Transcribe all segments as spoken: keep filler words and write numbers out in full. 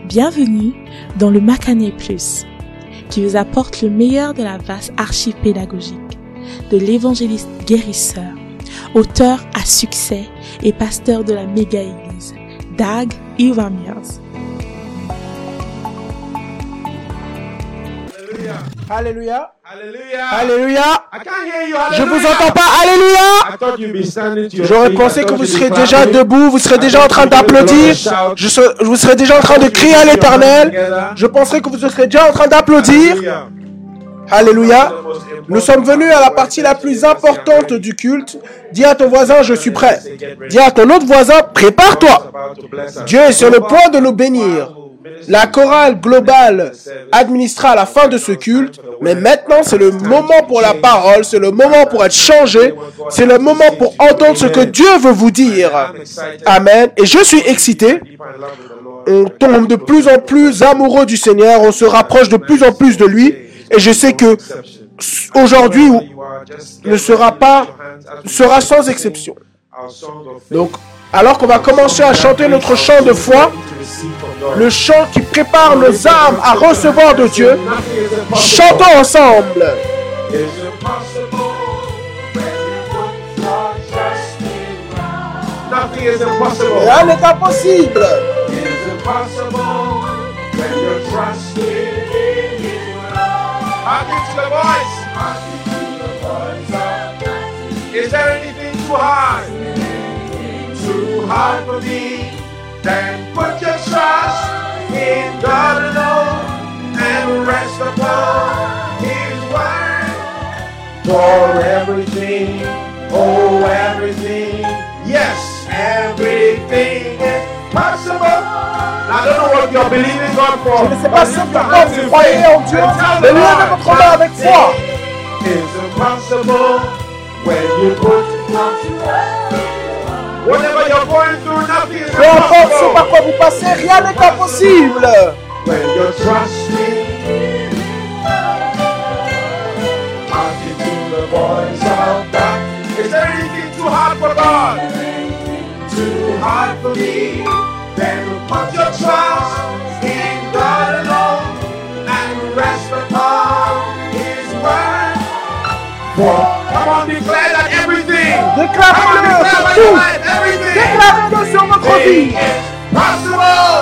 Bienvenue dans le Macané Plus, qui vous apporte le meilleur de la vaste archive pédagogique de l'évangéliste guérisseur, auteur à succès et pasteur de la méga-église, Dag Heward-Mills. Alléluia. Alléluia. Alléluia. I can't hear you. Je Hallelujah. vous entends pas. Alléluia. I thought you'd be standing to your J'aurais feet. pensé I que thought vous you'd be serez clapping. déjà debout, vous serez déjà en train d'applaudir. Je, ser- je vous serez déjà en train de crier à l'Éternel. Je penserais que vous serez déjà en train d'applaudir. Hallelujah. Alléluia. Nous sommes venus à la partie la plus importante du culte. Dis à ton voisin, je suis prêt. Dis à ton autre voisin, prépare-toi. Dieu est sur le point de nous bénir. La chorale globale administrera à la fin de ce culte, mais maintenant c'est le moment pour la parole, c'est le moment pour être changé, c'est le moment pour entendre ce que Dieu veut vous dire. Amen. Et je suis excité. On tombe de plus en plus amoureux du Seigneur, on se rapproche de plus en plus de lui, et je sais que aujourd'hui ne sera pas, sera sans exception. Donc, alors qu'on va commencer à chanter notre chant de foi, le chant qui prépare nos âmes à recevoir de Dieu, chantons ensemble. Rien n'est impossible. Is there anything too hard? Too hard for me? Then put your trust in God alone and rest upon His word. For everything, oh everything, yes, everything is possible. I don't know what you're believing God for. Je ne sais pas si pourquoi vous croyez en Dieu, mais levez votre main avec foi. It's impossible when you put whatever you're going through, nothing is Peu importe ce impossible. par quoi vous passez, rien n'est impossible. When you're trusting, hearken to the voice of God. Is there anything too hard for God? Too hard for me? Then put your trust in God alone and rest upon His word. Come on, declare that everything. Déclarez-le Come on, sur declare tout. my life, everything. Déclarez-le sur votre vie. Possible.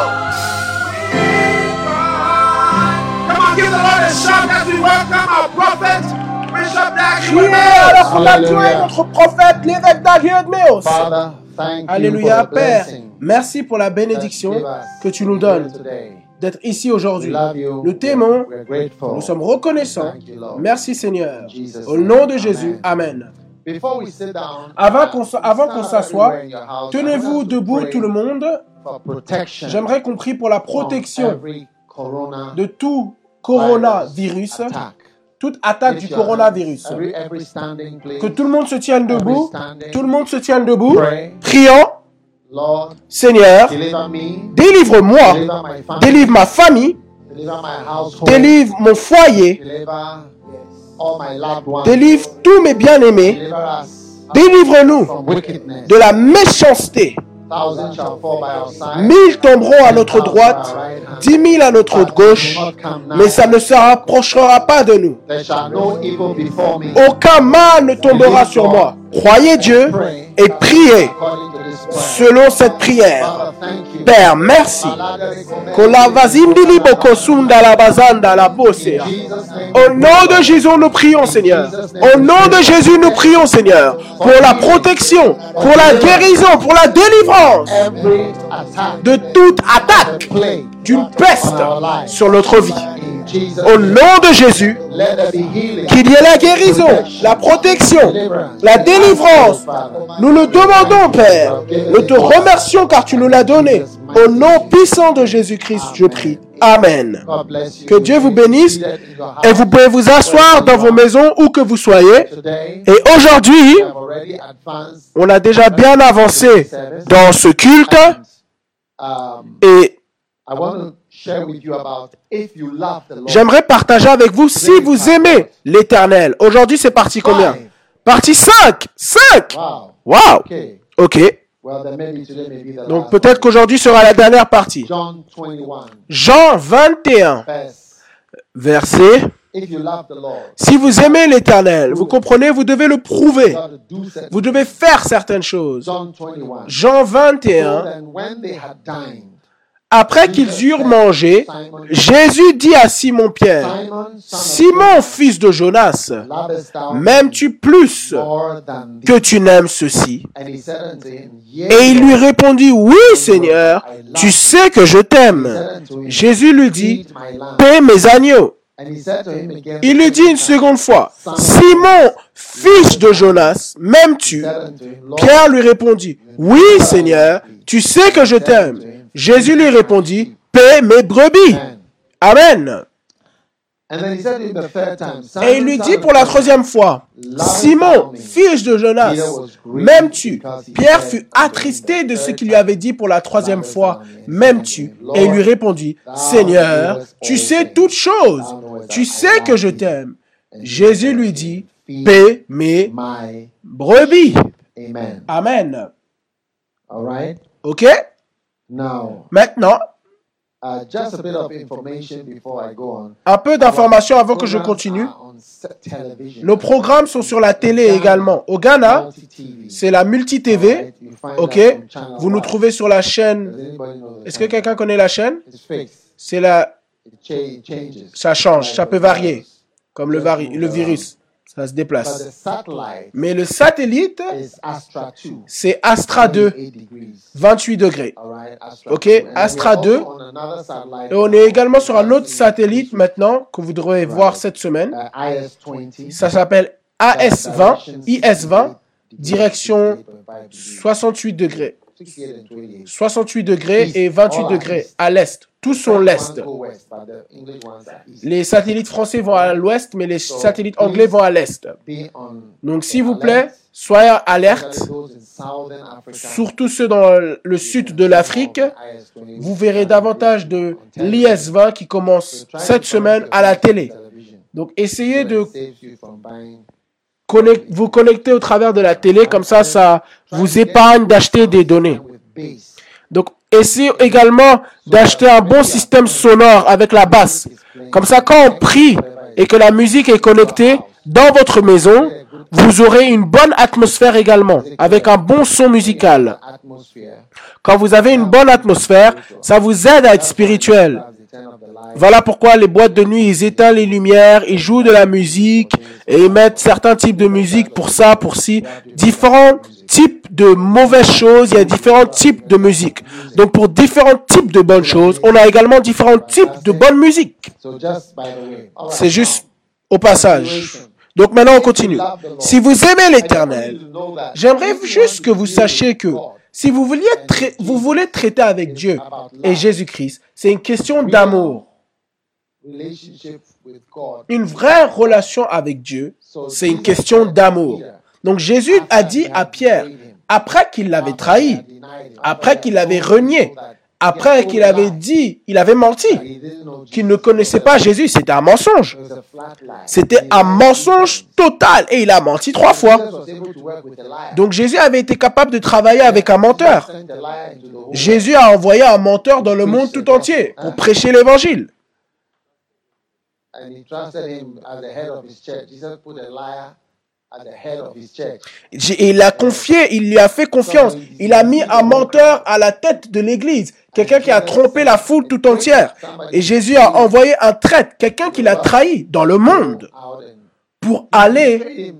Come on, give the Lord a shout as we welcome our prophet, Bishop Dag Priez alors qu'on accueille notre prophète, l'évêque Dag Heward-Mills. Father, thank you Alléluia, for the Père. blessing Merci pour la bénédiction que tu nous donnes d'être ici aujourd'hui. Nous t'aimons, We're grateful. nous sommes reconnaissants. Thank you, Lord. Merci Seigneur. In Jesus' Au nom de name. Jésus, Amen. Before we sit down, Avant qu'on s- avant qu'on stand s'assoie, everywhere in your house. I tenez-vous want us to debout pray tout le monde. for protection J'aimerais qu'on prie pour la from protection every corona de tout coronavirus, attack. toute attaque du coronavirus. Every, every standing, please. Que tout le monde se tienne debout. Every standing. Tout le monde se tienne debout. Pray. Prions. Lord, Seigneur, deliver me, délivre-moi. deliver my family, Délivre ma famille. deliver my household, Délivre mon foyer. deliver all my loved ones, Délivre tous mes bien-aimés. deliver us Délivre-nous from wickedness. de la méchanceté. Thousands shall fall by our side, Mille tomberont à notre droite, dix mille à notre gauche, mais ça ne se rapprochera pas de nous. there shall no evil befall me. Aucun mal ne tombera sur moi. Croyez Dieu et priez According to this word. selon cette prière. Father, thank you. Père, merci. In Jesus' name, Au nom de Jésus, nous prions, Seigneur. Au nom de Jésus, nous prions, Seigneur, pour la protection, pour la guérison, pour la délivrance every attack, de toute attaque plague, d'une peste sur notre vie. in Jesus' Au name, nom de Jésus, let there be healing. qu'il y ait la guérison, la protection, la délivrance. Nous le demandons, Père. Nous te remercions car tu nous l'as donné. Au nom puissant de Jésus-Christ, je prie. Amen. God bless you. Que Dieu vous bénisse Seated in your et house vous pouvez vous asseoir dans vos maisons où que vous soyez. today, Et aujourd'hui, we have already advanced. on a déjà bien avancé dans ce culte Um, et I want to share with you about if you love the Lord. j'aimerais partager avec vous si vous aimez l'Éternel. Aujourd'hui, c'est partie combien? Partie cinq. cinq. Wow. Wow. Okay. Ok. Well, then maybe today may be the Donc last peut-être one. qu'aujourd'hui sera la dernière partie. John twenty-one, Jean vingt et un, verse. verset. If you love the Lord, Si vous aimez l'Éternel, vous comprenez, vous devez le prouver. you got to do certain Vous devez faire certaines choses. John twenty-one. Jean vingt et So un. then when they had dined, Après qu'ils eurent mangé, Jésus dit à Simon-Pierre, Simon, son of Simon, Jonah, fils de Jonas, lovest thou m'aimes-tu plus more than que these? tu n'aimes ceci? And he said unto him, Yea, Et il lui Lord. répondit, oui Seigneur, tu sais que je t'aime. Jésus lui dit, Feed my lamb. paie mes agneaux. And he said to him again, Il lui dit une seconde fois, Simon, fils de Jonas, m'aimes-tu? said unto him, Lord, Pierre lui répondit, oui Seigneur, tu sais que je t'aime. Jésus lui répondit, paie mes brebis. Amen. and then he said to him the third time, Et il lui dit pour la troisième fois, Simon, fils de Jonas, m'aimes-tu? Pierre fut attristé de ce qu'il lui avait dit pour la troisième fois, m'aimes-tu? Et il lui répondit, Seigneur, tu sais toutes choses, tu sais que je t'aime. Jésus lui dit, paie mes my brebis. amen. Amen. All right. Ok? Now, Maintenant, uh, just a bit of information before I go on. un peu d'informations avant que je Programs continue. are on set television. Nos programmes sont sur la télé également. Au Ghana, Multi-T V. c'est la multi-T V. Alright, you find Ok? that on Channel Vous nous five. trouvez sur la chaîne. Does anybody know the Est-ce que channel? quelqu'un connaît la chaîne? It's fixed. C'est la. It, cha- it changes. Ça change, ça peut varier. Comme le, Just vari... move le around. virus. Ça se But déplace. the satellite Mais le satellite, is Astra two. c'est Astra deux, eight degrees. vingt-huit degrés. All right, Astra Ok, two. And we Astra are also deux. on another satellite, Et on est également sur un autre satellite maintenant que vous devrez voir cette semaine. uh, I S vingt. Ça s'appelle A S vingt, I S vingt, direction soixante-huit degrés. sixty-eight and twenty-eight. soixante-huit degrés et vingt-huit degrés à l'est. Tous sont l'est. Go west, but the English ones are east. Les satellites français vont à l'ouest, mais les satellites anglais vont à l'est. Be on Donc, s'il vous plaît, soyez alerte, especially those in southern Africa. surtout ceux dans le sud de l'Afrique. I S vingt. Vous verrez davantage de l'I S vingt qui commence cette semaine à la télé. Television. Donc, essayez de It saves you from buying. connect- vous connecter au travers de la télé, comme ça, ça vous épargne d'acheter des données. With bass. Donc, essayez également d'acheter un bon système sonore avec la basse. Comme ça, quand on prie et que la musique est connectée dans votre maison, vous aurez une bonne atmosphère également, avec un bon son musical. Atmosphere. Quand vous avez une bonne atmosphère, ça vous aide à être spirituel. As they turn off the light. Voilà pourquoi les boîtes de nuit, ils éteignent les lumières, ils jouent de la musique et ils mettent certains types de musique pour ça, pour ci. Différents types de mauvaises choses, il y a différents types de musique. Donc pour différents types de bonnes choses, on a également différents types de bonne musique. So just by the way. All right, C'est juste au passage. Donc maintenant on continue. Si vous aimez l'Éternel, j'aimerais juste que vous sachiez que si vous vouliez tra- vous voulez traiter avec Dieu et Jésus-Christ, c'est une question d'amour. relationship with God. Une vraie relation avec Dieu, c'est une question d'amour. Donc Jésus a dit à Pierre, après qu'il l'avait trahi, après qu'il l'avait renié, après qu'il avait dit, il avait menti, qu'il ne connaissait pas Jésus, c'était un mensonge. C'était un mensonge total et il a menti trois fois. Donc Jésus avait été capable de travailler avec un menteur. Jésus a envoyé un menteur dans le monde tout entier pour prêcher l'évangile. And he trusted him as the head of his church. Jesus put a liar at the head of his church. Et il a confié, il lui a fait confiance. Il a mis un menteur à la tête de l'église. Quelqu'un qui a trompé la foule tout entière. Et Jésus a envoyé un traître, quelqu'un qui l'a trahi dans le monde Out and pour aller. him,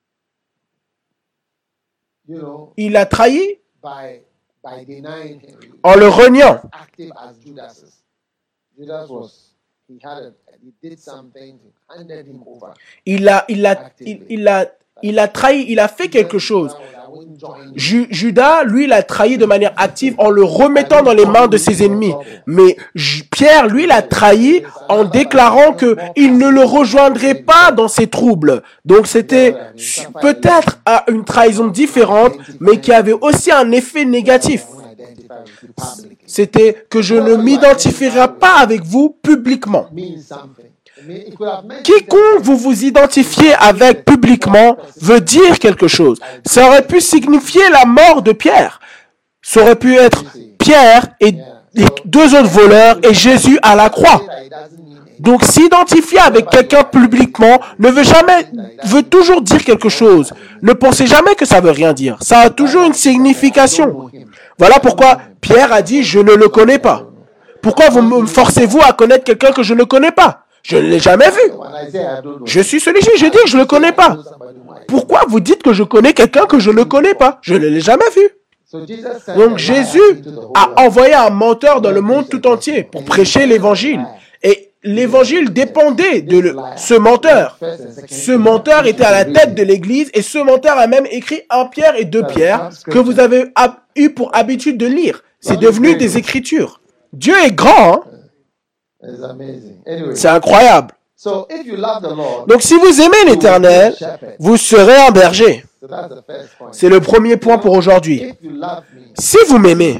you know, Il a trahi by by denying him. en le reniant. Active as Judas is. Judas was he had a he did something to handed him over. Il a, il a, il, il a, il a trahi, il a fait quelque chose. I wouldn't join you. Ju- Judas, lui, il a trahi de manière active en le remettant dans les mains de ses ennemis. Mais J- Pierre, lui, il a trahi en déclarant que il ne le rejoindrait pas dans ses troubles. Donc c'était su- peut-être à une trahison différente, mais qui avait aussi un effet négatif. I won't identify with you publicly. C'était que je ne m'identifierai pas avec vous publiquement. Means something. I mean, it could have meant Quiconque vous vous identifiez avec publiquement veut dire quelque chose. Ça aurait pu signifier la mort de Pierre. Ça aurait pu être Pierre et les deux autres voleurs et Jésus à la croix. Donc, s'identifier avec quelqu'un publiquement ne veut jamais, veut toujours dire quelque chose. Ne pensez jamais que ça veut rien dire. Ça a toujours une signification. Voilà pourquoi Pierre a dit, je ne le connais pas. Pourquoi vous me forcez-vous à connaître quelqu'un que je ne connais pas? Je ne l'ai jamais vu. Je suis celui-ci, je dis que je ne le connais pas. Pourquoi vous dites que je connais quelqu'un que je ne connais pas? Je ne l'ai jamais vu. Donc, Jésus a envoyé un menteur dans le monde tout entier pour prêcher l'évangile. Et l'évangile dépendait de le, ce menteur. Ce menteur était à la tête de l'église et ce menteur a même écrit un Pierre et deux Pierre que vous avez eu pour habitude de lire. C'est devenu des écritures. Dieu est grand, hein? C'est incroyable. Donc si vous aimez l'Éternel, vous serez un berger. C'est le premier point pour aujourd'hui. Si vous m'aimez,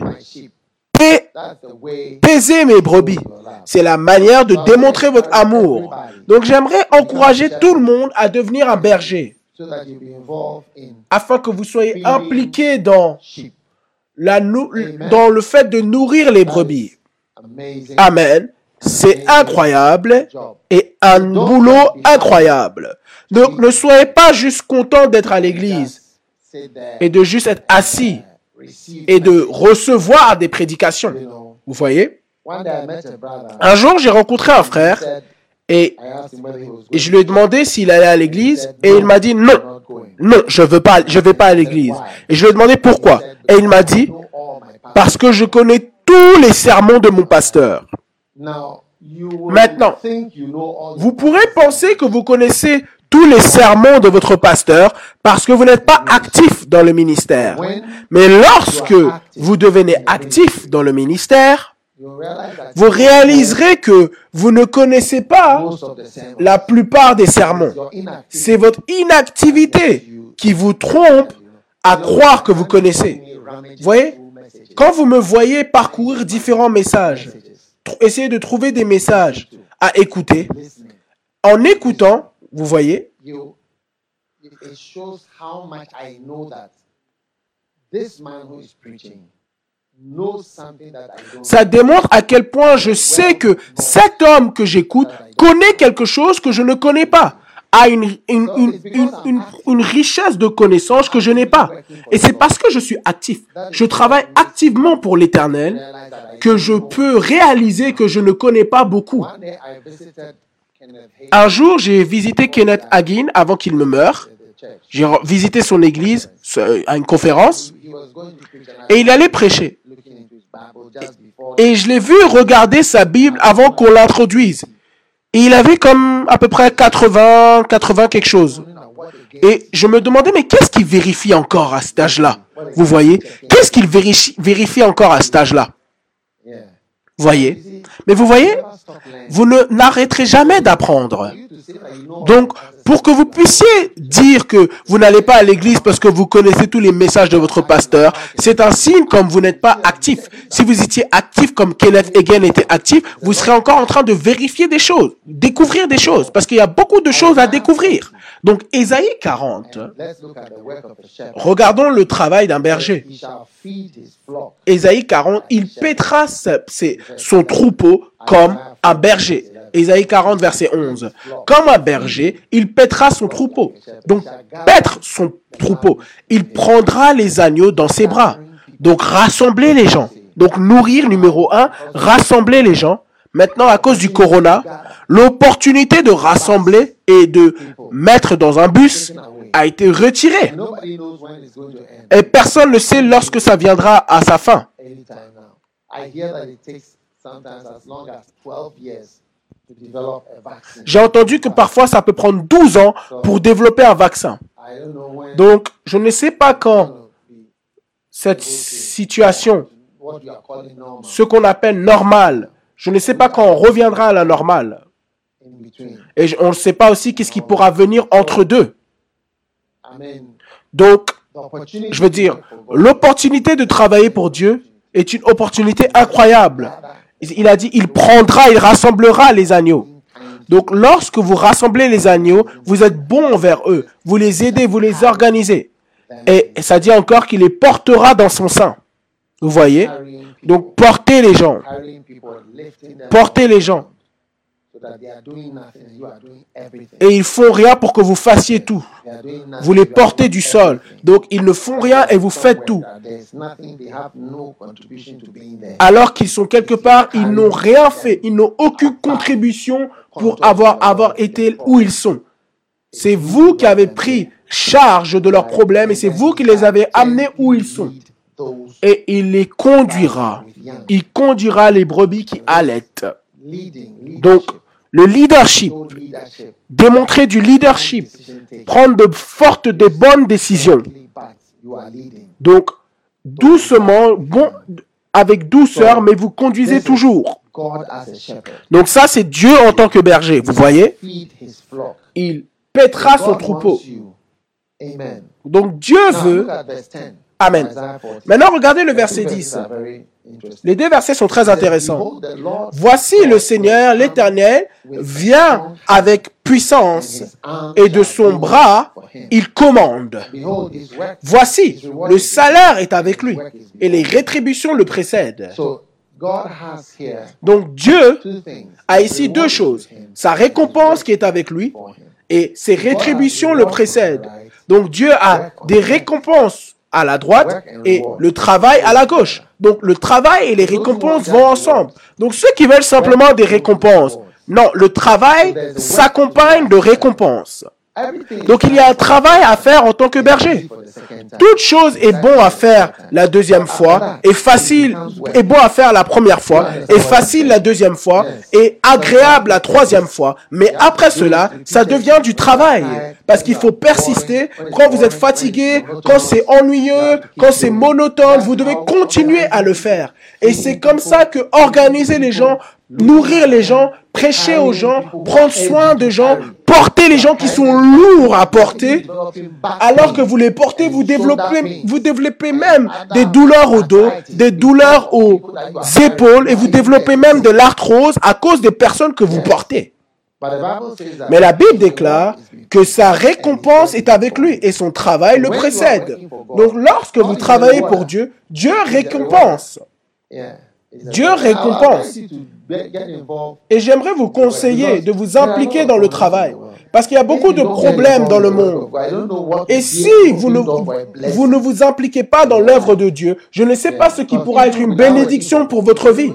paisez mes brebis. C'est la manière de démontrer votre amour. Donc j'aimerais encourager tout le monde à devenir un berger, afin que vous soyez impliqués dans, la nou- dans le fait de nourrir les brebis. Amen. C'est incroyable et un boulot incroyable. Donc ne soyez pas juste content d'être à l'église et de juste être assis et de recevoir des prédications. Vous voyez? Un jour, j'ai rencontré un frère et, et je lui ai demandé s'il allait à l'église et il m'a dit non, non, je veux pas, je vais pas à l'église. Et je lui ai demandé pourquoi. Et il m'a dit parce que je connais tous les sermons de mon pasteur. Maintenant, vous pourrez penser que vous connaissez tous les sermons de votre pasteur parce que vous n'êtes pas actif dans le ministère. Mais lorsque vous devenez actif dans le ministère, vous réaliserez que vous ne connaissez pas la plupart des sermons. C'est votre inactivité qui vous trompe à croire que vous connaissez. Vous voyez? Quand vous me voyez parcourir différents messages, essayez de trouver des messages à écouter. En écoutant, vous voyez, ça démontre à quel point je sais que cet homme que j'écoute connaît quelque chose que je ne connais pas, a une, une, une, une, une, une richesse de connaissances que je n'ai pas. Et c'est parce que je suis actif, je travaille activement pour l'Éternel, que je peux réaliser que je ne connais pas beaucoup. Un jour, j'ai visité Kenneth Hagin avant qu'il ne meure. J'ai visité son église à une conférence et il allait prêcher. Et je l'ai vu regarder sa Bible avant qu'on l'introduise. Et il avait comme à peu près quatre-vingts, quatre-vingts quelque chose. Et je me demandais, mais qu'est-ce qu'il vérifie encore à cet âge-là? Vous voyez? Qu'est-ce qu'il vérifie, vérifie encore à cet âge-là? Vous voyez? Mais vous voyez, vous ne n'arrêterez jamais d'apprendre. Donc, pour que vous puissiez dire que vous n'allez pas à l'église parce que vous connaissez tous les messages de votre pasteur, c'est un signe comme vous n'êtes pas actif. Si vous étiez actif comme Kenneth Hagin était actif, vous serez encore en train de vérifier des choses, découvrir des choses, parce qu'il y a beaucoup de choses à découvrir. Donc, Ésaïe quarante, regardons le travail d'un berger. Ésaïe quarante, il paîtra son troupeau comme un berger. Ésaïe quarante, verset onze. Comme un berger, il paîtra son troupeau. Donc, paître son troupeau. Il prendra les agneaux dans ses bras. Donc, rassembler les gens. Donc, nourrir, numéro un, rassembler les gens. Maintenant, à cause du corona, l'opportunité de rassembler et de mettre dans un bus a été retirée. Et personne ne sait lorsque ça viendra à sa fin. J'ai entendu que parfois ça peut prendre douze ans pour développer un vaccin. Donc, je ne sais pas quand cette situation, ce qu'on appelle normal, je ne sais pas quand on reviendra à la normale. Et on ne sait pas aussi qu'est-ce qui pourra venir entre deux. Donc, je veux dire, l'opportunité de travailler pour Dieu est une opportunité incroyable. Il a dit, il prendra, il rassemblera les agneaux. Donc, lorsque vous rassemblez les agneaux, vous êtes bon envers eux. Vous les aidez, vous les organisez. Et ça dit encore qu'il les portera dans son sein. Vous voyez? carrying people, Donc, portez les gens. carrying people, lifting them Portez les gens. so that they are doing nothing and you are doing everything. Et ils font rien pour que vous fassiez tout. They are doing nothing, Vous les you are portez doing du sol. everything. Donc, ils ne font rien et vous faites tout. There's nothing, they have no contribution to being there. Alors qu'ils sont quelque part, ils n'ont rien fait. Ils n'ont aucune contribution pour avoir, avoir été où ils sont. C'est vous qui avez pris charge de leurs problèmes et c'est vous qui les avez amenés où ils sont. Et il les conduira. Il conduira les brebis qui allaitent. Donc, le leadership, démontrer du leadership, prendre de fortes, de bonnes décisions. Donc, doucement, bon, avec douceur, mais vous conduisez toujours. Donc ça, c'est Dieu en tant que berger. Vous voyez? Il paîtra son troupeau. Donc Dieu veut... Amen. Maintenant, regardez le verset dix. Les deux versets sont très intéressants. Voici le Seigneur, l'Éternel, vient avec puissance et de son bras, il commande. Voici, le salaire est avec lui et les rétributions le précèdent. Donc Dieu a ici deux choses. Sa récompense qui est avec lui et ses rétributions le précèdent. Donc Dieu a des récompenses à la droite et le travail à la gauche. Donc le travail et les récompenses vont ensemble. Donc ceux qui veulent simplement des récompenses, non, le travail s'accompagne de récompenses. Donc il y a un travail à faire en tant que berger. Toute chose est bon à faire la deuxième fois, et facile, est bon à faire la première fois, et facile la deuxième fois, et agréable la troisième fois. Mais après cela, ça devient du travail. Parce qu'il faut persister. Quand vous êtes fatigué, quand c'est ennuyeux, quand c'est monotone, vous devez continuer à le faire. Et c'est comme ça que organiser les gens, nourrir les gens, prêcher aux gens, prendre soin de gens, porter les gens qui sont lourds à porter, alors que vous les portez, vous développez, vous développez même des douleurs au dos, des douleurs aux épaules, et vous développez même de l'arthrose à cause des personnes que vous portez. Mais la Bible déclare que sa récompense est avec lui et son travail le précède. Donc lorsque vous travaillez pour Dieu, Dieu récompense. Dieu récompense. Et j'aimerais vous conseiller de vous impliquer dans le travail. Parce qu'il y a beaucoup de problèmes dans le monde. Et si vous ne, vous ne vous impliquez pas dans l'œuvre de Dieu, je ne sais pas ce qui pourra être une bénédiction pour votre vie.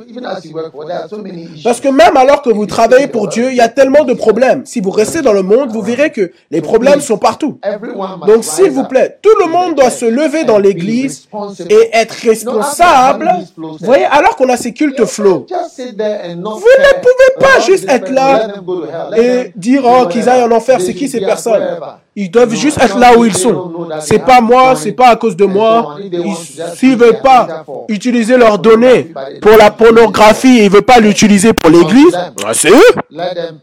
Parce que même alors que vous travaillez pour Dieu, il y a tellement de problèmes. Si vous restez dans le monde, vous verrez que les problèmes sont partout. Donc s'il vous plaît, tout le monde doit se lever dans l'église et être responsable. Vous voyez, alors qu'on a ces cultes flots, vous ne pouvez pas juste être là et dire oh, qu'ils aillent en enfer. C'est qui ces personnes? Ils doivent juste être là où ils sont. C'est pas moi, c'est pas à cause de moi. S'ils ne veulent pas utiliser leurs données pour la pornographie, ils ne veulent pas l'utiliser pour l'église, c'est eux.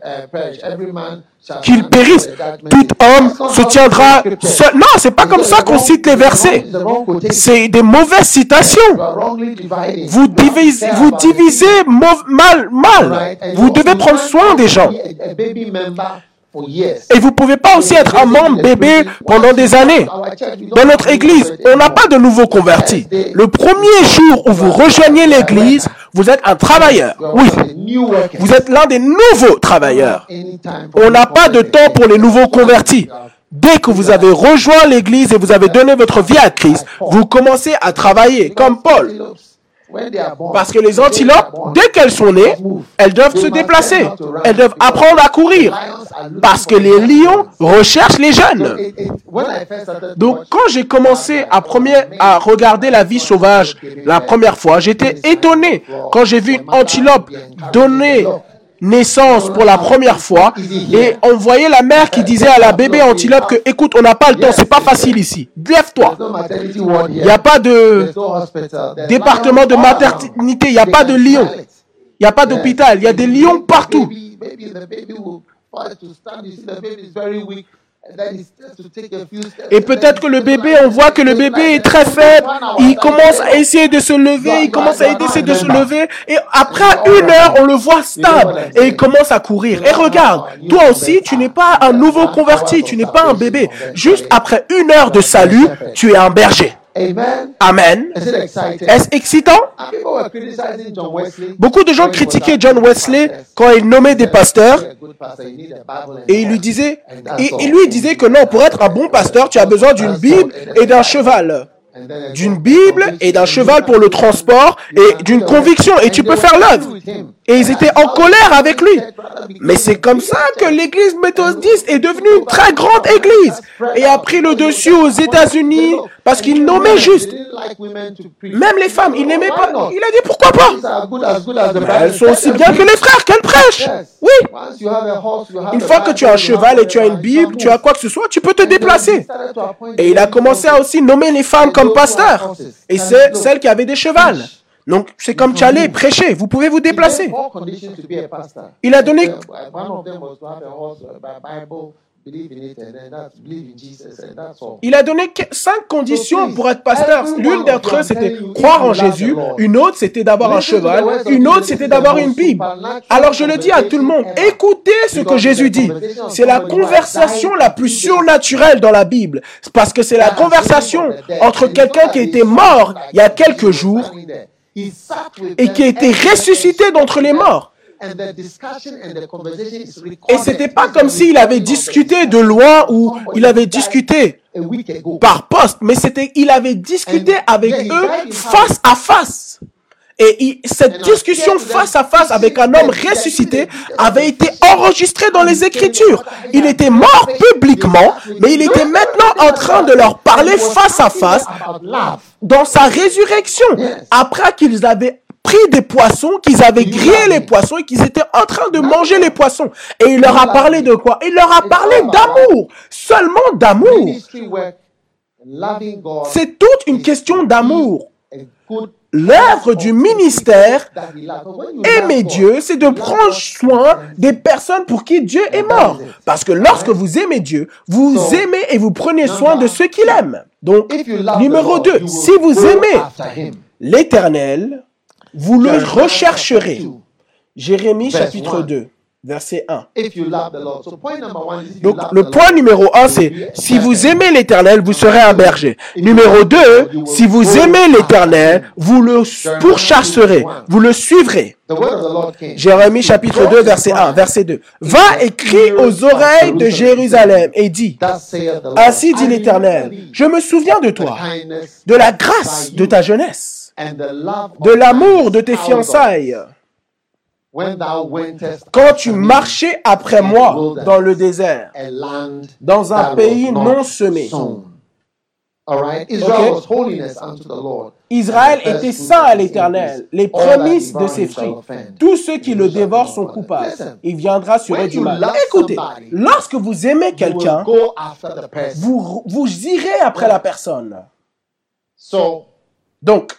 Qu'ils périssent. Tout homme se tiendra seul. Non, c'est pas comme ça qu'on cite les versets. C'est des mauvaises citations. Vous divisez, vous divisez mal, mal. Vous devez prendre soin des gens. Et vous ne pouvez pas aussi être un membre bébé pendant des années. Dans notre église, on n'a pas de nouveaux convertis. Le premier jour où vous rejoignez l'église, vous êtes un travailleur. Oui, vous êtes l'un des nouveaux travailleurs. On n'a pas de temps pour les nouveaux convertis. Dès que vous avez rejoint l'église et vous avez donné votre vie à Christ, vous commencez à travailler comme Paul. Parce que les antilopes, dès qu'elles sont nées, elles doivent se déplacer. Elles doivent apprendre à courir. Parce que les lions recherchent les jeunes. Donc, quand j'ai commencé à, premier, à regarder la vie sauvage la première fois, j'étais étonné quand j'ai vu une antilope donner naissance pour la première fois et on voyait la mère qui disait à la bébé antilope que écoute, on n'a pas le temps, c'est pas facile ici, lève-toi. Il n'y a pas de département de maternité, il n'y a pas de lion, il n'y a pas d'hôpital, il y a des lions partout. Et peut-être que le bébé, on voit que le bébé est très faible, il commence à essayer de se lever, il commence à essayer de se lever, et après une heure, on le voit stable, et il commence à courir. Et regarde, toi aussi, tu n'es pas un nouveau converti, tu n'es pas un bébé. Juste après une heure de salut, tu es un berger. Amen. Amen. Is it exciting? Est-ce excitant? And people were criticizing John Wesley. Beaucoup de gens critiquaient John Wesley quand il nommait des pasteurs You're a good pastor, you need a Bible and et il lui horse. disait, And that's et, all. et lui il disait que non, pour être un bon pasteur, tu as besoin d'une Bible et d'un cheval. And then there's D'une no Bible conviction. et d'un cheval pour le transport et d'une conviction et tu peux faire l'œuvre. Et ils étaient en colère avec lui. Mais c'est comme ça que l'église méthodiste est devenue une très grande église et a pris le dessus aux États-Unis parce qu'il nommait juste. Même les femmes, il n'aimait pas. Il a dit pourquoi pas? Mais elles sont aussi bien que les frères qu'elles prêchent. Oui. Une fois que tu as un cheval et tu as une Bible, tu as quoi que ce soit, tu peux te déplacer. Et il a commencé à aussi nommer les femmes comme pasteurs. Et c'est celles qui avaient des chevals. Donc, c'est comme tu allais prêcher. Vous pouvez vous déplacer. Il a donné... Il a donné cinq conditions pour être pasteur. L'une d'entre eux, c'était croire en Jésus. Une autre, c'était d'avoir un cheval. Une autre, c'était d'avoir une Bible. Alors, je le dis à tout le monde, écoutez ce que Jésus dit. C'est la conversation la plus surnaturelle dans la Bible. Parce que c'est la conversation entre quelqu'un qui était mort il y a quelques jours et qui a été ressuscité d'entre les morts. Et c'était pas comme s'il avait discuté de loin ou il avait discuté par poste, mais c'était, il avait discuté avec eux face à face. Et il, cette discussion face à face avec un homme ressuscité avait été enregistrée dans les Écritures. Il était mort publiquement, mais il était maintenant en train de leur parler face à face dans sa résurrection, après qu'ils avaient pris des poissons, qu'ils avaient grillé les poissons et qu'ils étaient en train de manger les poissons. Et il leur a parlé de quoi? Il leur a parlé d'amour, seulement d'amour. C'est toute une question d'amour. L'œuvre du ministère, aimer Dieu, c'est de prendre soin des personnes pour qui Dieu est mort. Parce que lorsque vous aimez Dieu, vous aimez et vous prenez soin de ceux qu'il aime. Donc, numéro deux, si vous aimez l'Éternel, vous le rechercherez. Jérémie chapitre deux, verset un. Donc, le point numéro un, c'est si vous aimez l'Éternel, vous serez un berger. Numéro deux, si vous aimez l'Éternel, vous le pourchasserez, vous le suivrez. Jérémie chapitre deux, verset un, verset deux. Va et crie aux oreilles de Jérusalem et dis, ainsi dit l'Éternel, je me souviens de toi, de la grâce de ta jeunesse, de l'amour de tes fiançailles, quand tu marchais après moi dans le désert, dans un pays non semé. Okay. Israël était saint à l'Éternel, les prémices de ses fruits. Tous ceux qui le dévorent sont coupables. Il viendra sur eux du mal. Écoutez, lorsque vous aimez quelqu'un, vous, vous irez après la personne. Donc,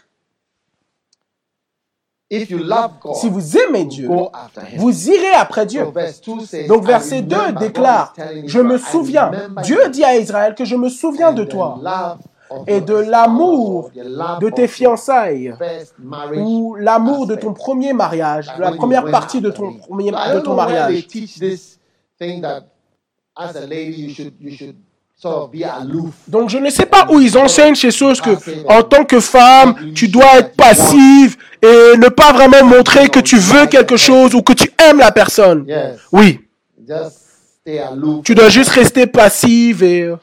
si vous aimez Dieu, vous irez après Dieu. Donc verset deux déclare, je me souviens, Dieu dit à Israël que je me souviens de toi et de l'amour de tes fiançailles ou l'amour de ton premier mariage, de la première partie de ton, premier, de ton mariage. Donc je ne sais pas où ils enseignent ces choses que en tant que femme, tu dois être passive et ne pas vraiment montrer que tu veux quelque chose ou que tu aimes la personne. Oui. Tu dois juste rester passive et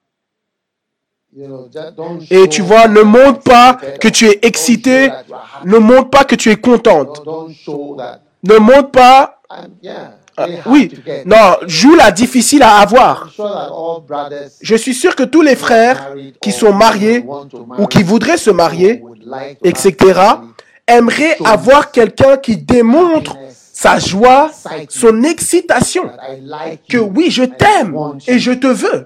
et tu vois, ne montre pas que tu es excitée, ne montre pas que tu es contente. Ne montre pas Euh, oui, non, joue la difficile à avoir. Je suis sûr que tous les frères qui sont mariés ou qui voudraient se marier, et cetera, aimeraient avoir quelqu'un qui démontre sa joie, son excitation, que oui, je t'aime et je te veux.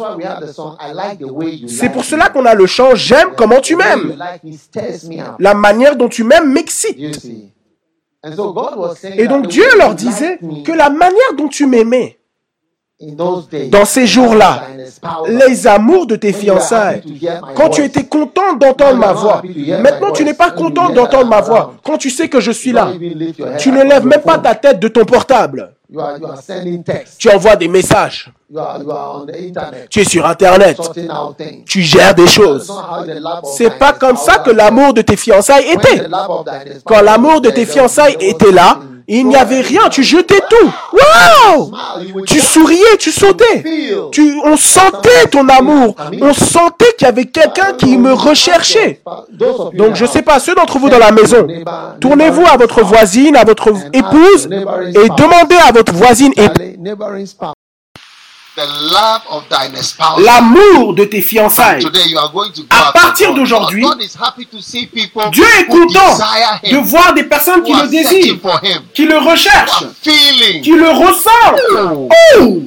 C'est pour cela qu'on a le chant « J'aime comment tu m'aimes ». La manière dont tu m'aimes m'excite. Et donc Dieu leur disait que la manière dont tu m'aimais In those days, dans ces jours-là, and espouse les amours de tes when you were fiançailles, happy to hear my quand tu voice. étais content d'entendre ma voix, maintenant tu n'es pas content d'entendre ma voix, quand tu sais que je suis là, Don't even lift your head tu up ne from lèves your même pas phone. ta tête de ton portable, You are, you are sending texts. tu envoies des messages, You are, you are on the internet. tu es sur Internet, Sorting out things. tu gères des That's choses. not how the love of C'est thine pas comme ça que espousal l'amour de tes fiançailles was. When était. the love of thine espousal Quand l'amour was de there, tes there was- fiançailles there was était là, nothing. il n'y avait rien, tu jetais tout. Waouh! Tu souriais, tu sautais. Tu, on sentait ton amour. On sentait qu'il y avait quelqu'un qui me recherchait. Donc je sais pas, ceux d'entre vous dans la maison, tournez-vous à votre voisine, à votre épouse et demandez à votre voisine et Neighboring spouse. The love of thine espousal. l'amour de tes fiançailles. Today you are going to go À after partir God. d'aujourd'hui, God is happy to see people Dieu est who content desire de him, voir des personnes qui who le are searching désirent, for him, qui le who recherchent, are feeling. qui le ressentent. Oh!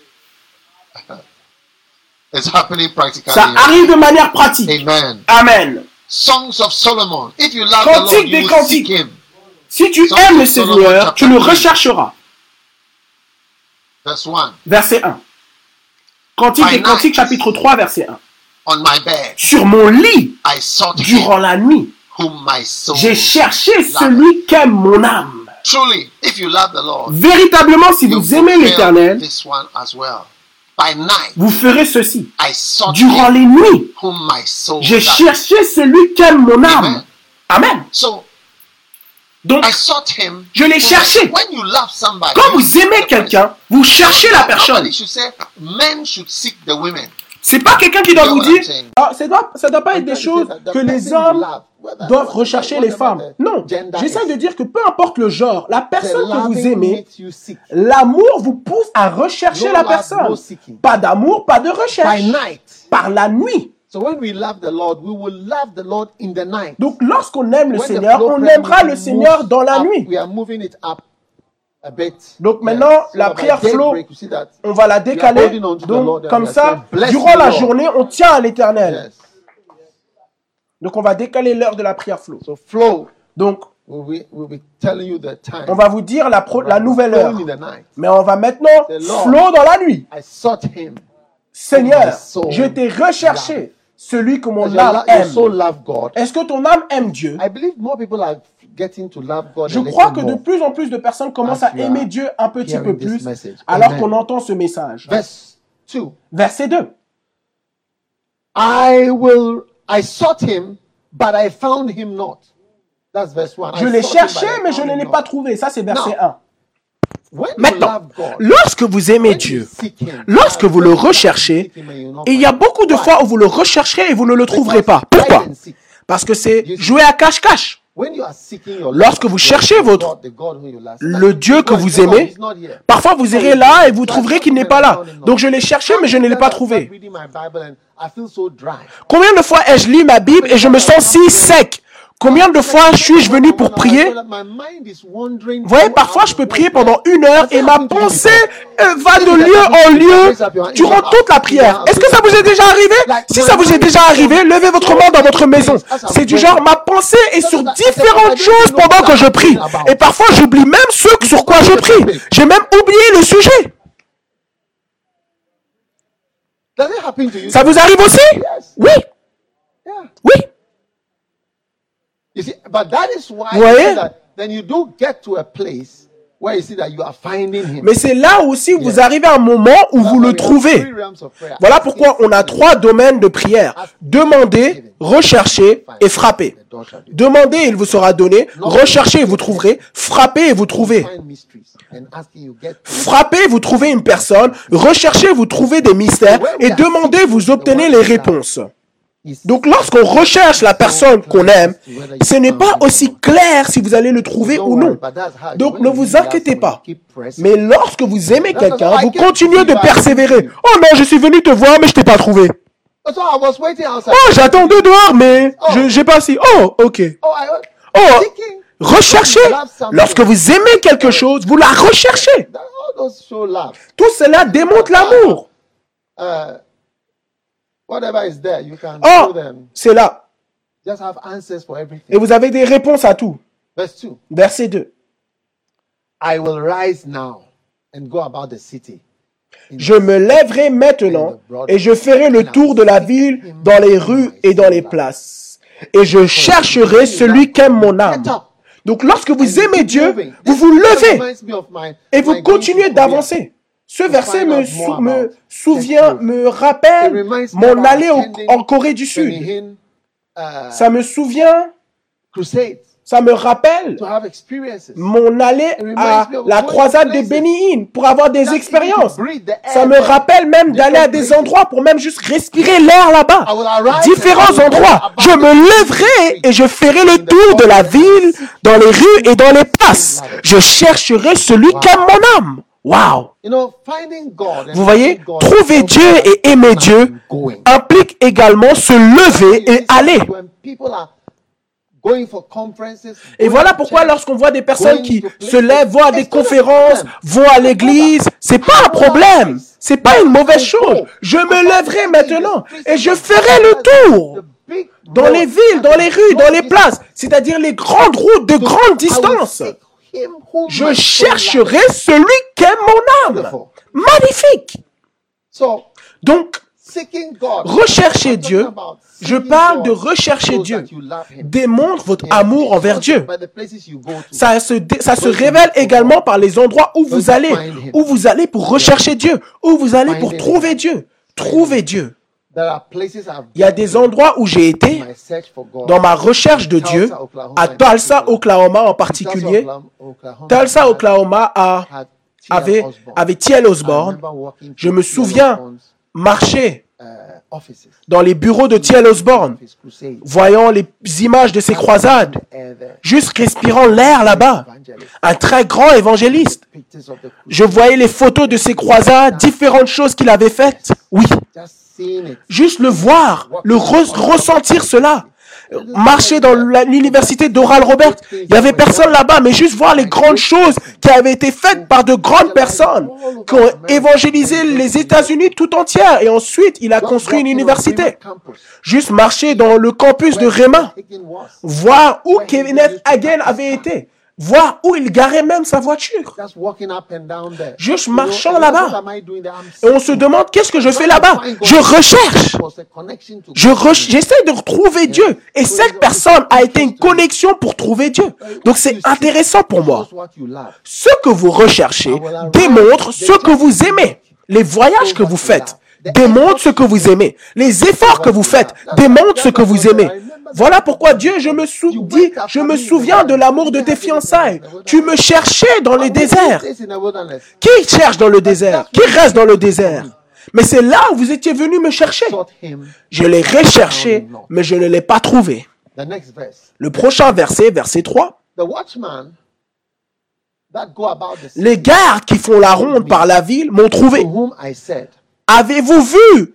It's happening practically. Ça arrive de manière pratique. Amen. Amen. Songs of Solomon. If you love the Lord, Cantique you des will cantiques. seek him. Si tu aimes le Seigneur, tu le rechercheras. Verse one. Verset un. Cantique des cantiques, chapitre trois, verset un. On my bed, Sur mon lit, I sought him durant la nuit, whom my soul. j'ai cherché celui qu'aime mon âme. Truly, if you love the Lord, Véritablement, si you vous aimez fulfill l'Éternel, this one as well. By night, vous ferez ceci. I sought Durant him les nuits, whom my soul. j'ai loved. cherché celui qu'aime mon âme. Amen. So Donc, I sought him. je l'ai whom I- cherché. When you love somebody, Quand vous aimez quelqu'un, vous cherchez la personne. Nobody should say men should seek the women. C'est pas quelqu'un qui doit vous dire, ah, ça doit, ça doit pas être des choses que les hommes doivent rechercher les femmes. Non, j'essaie de dire que peu importe le genre, la personne que vous aimez, l'amour vous pousse à rechercher la personne. Pas d'amour, pas de recherche. By night. Par la nuit. So when we love the Lord, we will love the Lord in the night. Donc lorsqu'on aime le When the Seigneur, flow on prayer aimera le moves Seigneur dans la up, nuit. We are moving it up a bit. Donc maintenant, Yes. la So by prière flow, daybreak, you see that? on va la décaler. holding on to the Lord Donc and comme we are ça, saying, Bless durant you, la Lord. journée, on tient à l'Éternel. Yes. Donc on va décaler l'heure de la prière flow. So flow, Donc we'll be, we'll be telling you the time. on va vous dire la, pro- la nouvelle heure. Flowing in the night. Mais on va maintenant The Lord. flow dans la nuit. I sought him. Seigneur, My soul je t'ai recherché, celui que mon Does your, âme la- your aime. soul love God? Est-ce que ton âme aime Dieu? I believe more people are getting to love God. Je a crois little que de more. plus en plus de personnes commencent As à we are aimer Dieu un petit peu hearing this plus message. alors Amen. qu'on entend ce message. Verse two. Verset deux. I will. I sought him, but I found him not. That's verse one. Je I l'ai sought him, cherché, but I mais je found ne him l'ai not. pas trouvé. Ça, c'est verset Now, un. When you Maintenant, love God, lorsque vous aimez when you Dieu, seek him, lorsque vous le when you recherchez, seek him and you not et il y a find beaucoup de him. fois où vous le rechercherez et vous ne le trouverez pas. Because Pourquoi? hide and seek. Parce que c'est jouer à cache-cache. When you are seeking your Lorsque love, vous God, cherchez the votre- God- the God who you love. le Dieu que No, vous he's not- aimez, he's not here. parfois vous irez là et vous trouverez qu'il n'est pas là. Donc je l'ai cherché, mais je ne l'ai pas trouvé. Reading my Bible and I feel so dry. Combien de fois ai-je lu ma Bible et je me sens si sec? Combien de fois suis-je venu pour prier? Vous voyez, parfois je peux prier pendant une heure et ma pensée euh, va de lieu en lieu durant toute la prière. Est-ce que ça vous est déjà arrivé? Si ça vous est déjà arrivé, levez votre main dans votre maison. C'est du genre, ma pensée est sur différentes choses pendant que je prie. Et parfois j'oublie même ce sur quoi je prie. J'ai même oublié le sujet. Does it happen to you? Ça vous arrive aussi? Yes. Oui, Yeah. oui. You see, but that is why Vous voyez? that then you do get to a place where you see that you are finding him. Mais c'est là aussi où vous arrivez à un moment où vous le trouvez. Voilà pourquoi on a trois domaines de prière. Demander, rechercher et frapper. Demandez et il vous sera donné. Recherchez et vous trouverez. Frappez et vous trouvez. Frappez, vous trouvez une personne. Recherchez, vous trouvez des mystères. Et demandez, vous obtenez les réponses. Donc lorsqu'on recherche la personne qu'on aime, ce n'est pas aussi clair si vous allez le trouver ou non. Donc ne vous inquiétez pas. Mais lorsque vous aimez quelqu'un, vous continuez de persévérer. Oh non, je suis venu te voir, mais je t'ai pas trouvé. Oh, j'attendais dehors, mais je j'ai pas si. Oh, ok. Oh, recherchez. Lorsque vous aimez quelque chose, vous la recherchez. Tout cela démontre l'amour. Whatever is there, you can Oh, show them. c'est là. Just have answers for everything. Et vous avez des réponses à tout. Verse two. Verset deux. I will rise now and go about the city, Je me lèverai maintenant et je ferai le tour de la ville dans les rues et dans les places. Et je chercherai celui qu'aime mon âme. Donc lorsque vous aimez Dieu, vous vous levez et vous continuez d'avancer. Ce verset me, sou me souvient, me rappelle mon allée au, en Corée du Sud. Ça me souvient, ça me rappelle mon allée à la croisade de Benny Hinn pour avoir des expériences. Ça me rappelle même d'aller à des endroits pour même juste respirer l'air là-bas. Différents endroits. Je me lèverai et je ferai le tour de la ville, dans les rues et dans les places. Je chercherai celui qu'aime mon âme. Wow! Vous voyez, trouver Dieu et aimer Dieu implique également se lever et aller. Et voilà pourquoi lorsqu'on voit des personnes qui se lèvent, vont à des conférences, vont à l'église, c'est pas un problème. C'est pas une mauvaise chose. Je me lèverai maintenant et je ferai le tour dans les villes, dans les rues, dans les places, c'est-à-dire les grandes routes de grande distance. Je chercherai celui qu'aime mon âme. Magnifique. Donc, rechercher Dieu, je parle de rechercher Dieu, démontre votre amour envers Dieu. Ça se, ça se révèle également par les endroits où vous allez, où vous allez pour rechercher Dieu, où vous allez pour trouver Dieu. Trouver Dieu. Il y a des endroits où j'ai été dans ma recherche de Dieu, à Tulsa, Oklahoma en particulier. Tulsa, Oklahoma a, avait, avait T L Osborne. Je me souviens marcher dans les bureaux de T L Osborne, voyant les images de ses croisades, juste respirant l'air là-bas. Un très grand évangéliste. Je voyais les photos de ses croisades, différentes choses qu'il avait faites. Oui. Juste le voir, le re ressentir cela. Marcher dans l'université d'Oral Roberts, il n'y avait personne là-bas, mais juste voir les grandes choses qui avaient été faites par de grandes personnes, qui ont évangélisé les États-Unis tout entière, et ensuite il a construit une université. Juste marcher dans le campus de Rhema, voir où Kenneth Hagin avait été, voir où il garait même sa voiture. Juste marchant là-bas. Et on se demande, qu'est-ce que je fais là-bas? Je recherche. Je re J'essaie de retrouver Dieu. Et cette personne a été une connexion pour trouver Dieu. Donc c'est intéressant pour moi. Ce que vous recherchez démontre ce que vous aimez. Les voyages que vous faites démontrent ce que vous aimez. Les efforts que vous faites démontrent ce que vous aimez. Voilà pourquoi Dieu, je me sou dis, je me souviens de l'amour de tes fiançailles. Tu me cherchais dans le désert. Qui cherche dans le désert? Qui reste dans le désert? Mais c'est là où vous étiez venu me chercher. Je l'ai recherché, mais je ne l'ai pas trouvé. Le prochain verset, verset trois. Les gardes qui font la ronde par la ville m'ont trouvé. Avez-vous vu?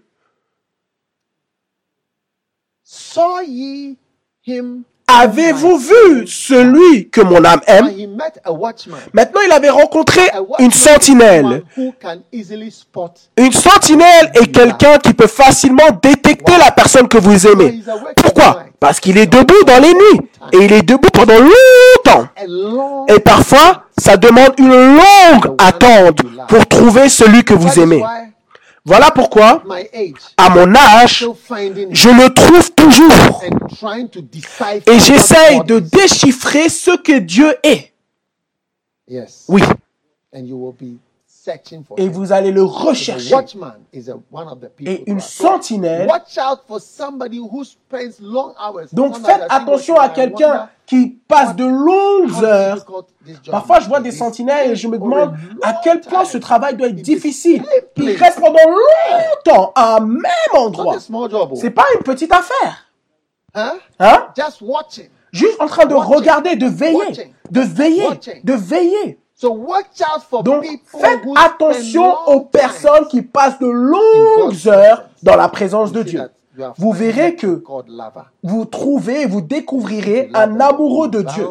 Avez-vous vu celui que mon âme aime? Maintenant, il avait rencontré une sentinelle. Une sentinelle est quelqu'un qui peut facilement détecter la personne que vous aimez. Pourquoi? Parce qu'il est debout dans les nuits. Et il est debout pendant longtemps. Et parfois, ça demande une longue attente pour trouver celui que vous aimez. Voilà pourquoi, à mon âge, je le trouve toujours. Et j'essaye de déchiffrer ce que Dieu est. Oui. Et vous allez le rechercher. Et une sentinelle. Donc faites attention à quelqu'un qui passe de longues heures. Parfois, je vois des sentinelles et je me demande à quel point ce travail doit être difficile. Ils restent pendant longtemps à un même endroit. C'est pas une petite affaire. Hein? Juste en train de regarder, de veiller, de veiller, de veiller. Donc, faites attention aux personnes qui passent de longues heures dans la présence de Dieu. Vous verrez que vous trouvez, vous découvrirez un amoureux de Dieu.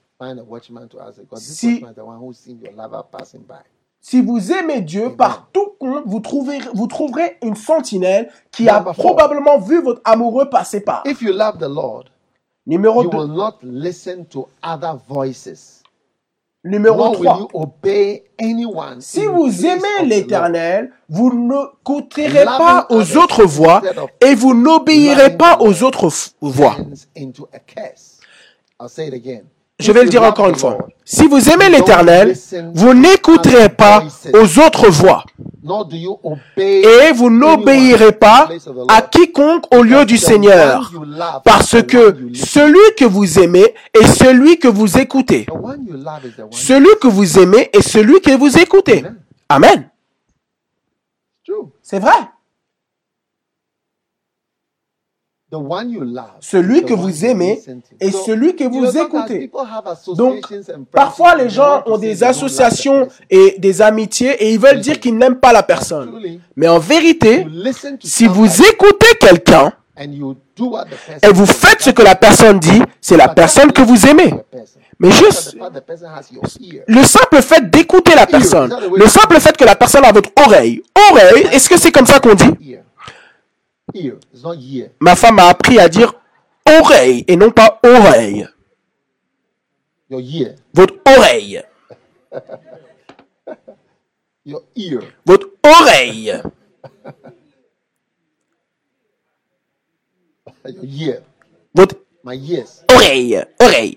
Si, si vous aimez Dieu, par tout compte, vous trouverez, vous trouverez une sentinelle qui a probablement vu votre amoureux passer par. Numéro deux. Numéro nor will trois. you obey anyone Si in vous place aimez of the Lord. l'Éternel, vous n'écouterez Loving pas aux others autres voix instead of et vous n'obéirez loving pas the aux Lord autres f- voix. turns into a curse. I'll say it again. Je If vais le you dire love encore the une fois. Lord, Si vous aimez you don't l'Éternel, listen vous to n'écouterez other pas voices, aux autres voix nor do you obey et vous anyone n'obéirez in pas place of the à Lord. quiconque au lieu Because du the Seigneur. one you love Parce is the que one you listen to. celui que vous aimez est celui que vous écoutez. The one you love is the one you Celui que vous aimez est celui que vous écoutez. Amen. Amen. True. C'est vrai. The one you love Celui is the que one vous you aimez listen to. est So, celui que you know, vous sometimes écoutez. people have Donc, associations and parfois friendships les and gens they want ont to say des they don't like the associations person. et des amitiés et ils veulent dire qu'ils n'aiment pas la personne. Truly, Mais en vérité, you listen to si vous somebody écoutez quelqu'un and you do what the person et vous says, faites ce that's que la personne dit, c'est la but personne que vous aimez. the person. Mais Look at juste the fact the person has your ear. le simple fait d'écouter la personne, le simple fait que la personne a votre oreille. Oreille, est-ce que c'est comme ça qu'on dit? Ear. Ear. It's not ear. Ma femme m'a appris à dire oreille et non pas oreille. Your ear. Votre oreille. Your ear. Votre oreille. Your ear. Votre My ears. oreille. Oreille.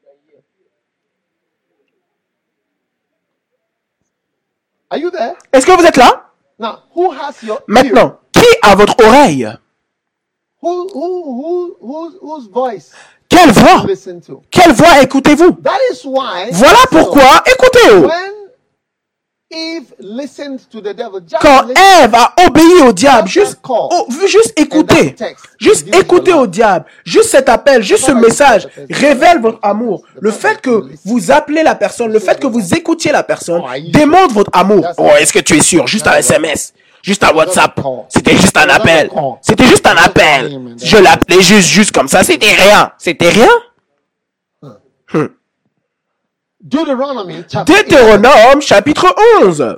Are you there? Est-ce que vous êtes là? Now, who has your ear? Maintenant, qui a votre oreille? Who, who, who, whose, whose voice Quelle you voix? listen to? Quelle voix écoutez-vous? That is why. Voilà pourquoi, écoutez-vous. When Eve listened to the devil, just Quand listen, Ève a obéi au diable, juste, oh, juste écoutez, juste écoutez au diable, juste cet appel, juste ce message révèle votre amour. Le fait que vous appelez la personne, le fait que vous écoutiez la personne, démontre votre amour. Oh, est-ce que tu es sûr? Juste un S M S, juste un WhatsApp, c'était juste un appel, c'était juste un appel. Je l'appelais juste, juste comme ça, c'était rien, c'était rien. Hmm. Deuteronomy chapter eight, Deutéronome chapitre onze.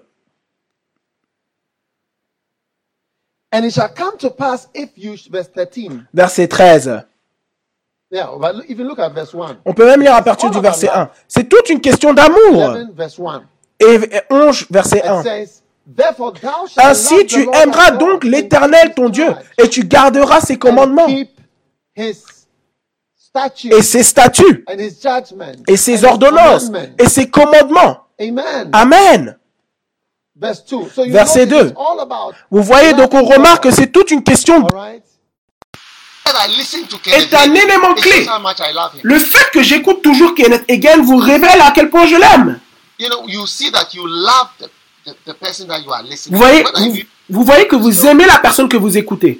and it shall come to pass if you, verse thirteen. Verset treize. Yeah, but if you look at verse one, On peut même lire à partir du verset un. C'est toute une question d'amour. eleven verse one, Et onze, verset it un. says, Therefore thou shalt Ainsi love the tu Lord aimeras thy donc God l'Éternel and ton Dieu, keep his et tu garderas ses and commandements, keep his statutes et ses statuts, and his judgments et and ses his ordonnances, commandments. et ses commandements. Amen. Amen. Verse two. So you Verset notice deux. it's all about Vous voyez, donc on remarque que c'est toute une question. all right. Est un élément clé. Le fait que j'écoute toujours Kenneth Hagin vous révèle à quel point je l'aime. You know, you see that you love the, the, the person that you are listening Vous voyez, to. vous, Whether you- vous voyez que vous aimez la personne que vous écoutez.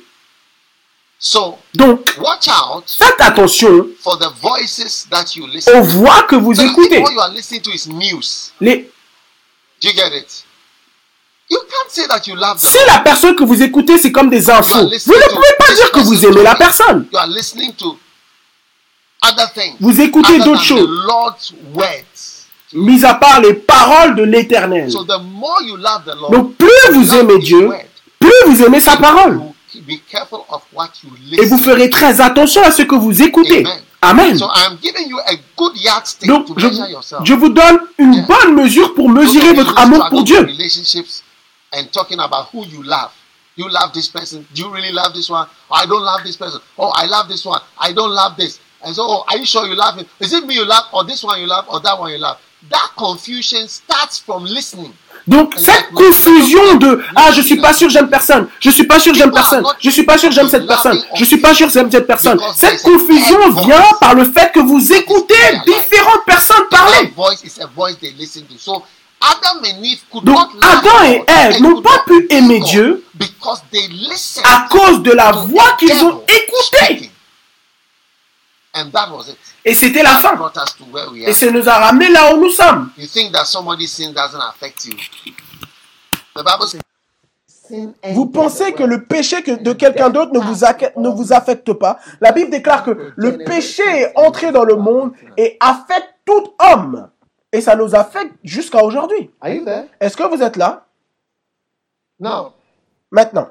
So, Donc, watch out faites attention for the voices that you listen aux to. voix que vous So if écoutez. what you are listening to is news, Les, do you get it? You can't say that you love the si la personne que vous écoutez, c'est comme des infos, vous ne pouvez pas dire que vous aimez la personne. You are listening to other things. Vous écoutez other d'autres than choses. the Lord's words. Mis à part les paroles de l'Éternel. So the more you love the Lord, Donc, plus vous love aimez His Dieu, word, plus vous aimez sa parole. you be careful of what you Et vous listen. ferez très attention à ce que vous écoutez. Amen. Amen. So I'm giving you a good yardstick Donc, to je, measure yourself. je vous donne une Yeah. bonne mesure pour Those mesurer of you votre who amour struggle pour with Dieu. relationships and talking about who you love. You love this person. Do you really love this one? Oh, I don't love this person. Oh, I love this one. I don't love this. And so, oh, are you sure you love him? Is it me you love, or this one you love, or that one you love? That confusion starts from listening. Donc, cette confusion de « Ah, je suis pas sûr, j'aime personne. Je suis pas sûr, j'aime personne. Je suis pas sûr, j'aime cette personne. Je suis pas sûr, j'aime cette personne. » Cette confusion vient par le fait que vous écoutez différentes personnes That parler. voice is a voice they listen to. So, Adam and Eve could Donc, not love Adam et God. Ève They n'ont could pas not pu aimer God Dieu because they listened à cause de la voix qu'ils ont devil écoutée. speaking. And that was it. Et c'était la That fin. brought us to where we Et are. ça nous a ramené là où nous sommes. You think that somebody's sin doesn't affect you. The Bible says, Sin Vous entered pensez the que world. le péché que- de quelqu'un d'autre ne vous, acque- ne vous affecte pas? La Bible déclare que le péché est entré dans le monde et affecte tout homme. Et ça nous affecte jusqu'à aujourd'hui. Are you there? Est-ce que vous êtes là? Now, Maintenant,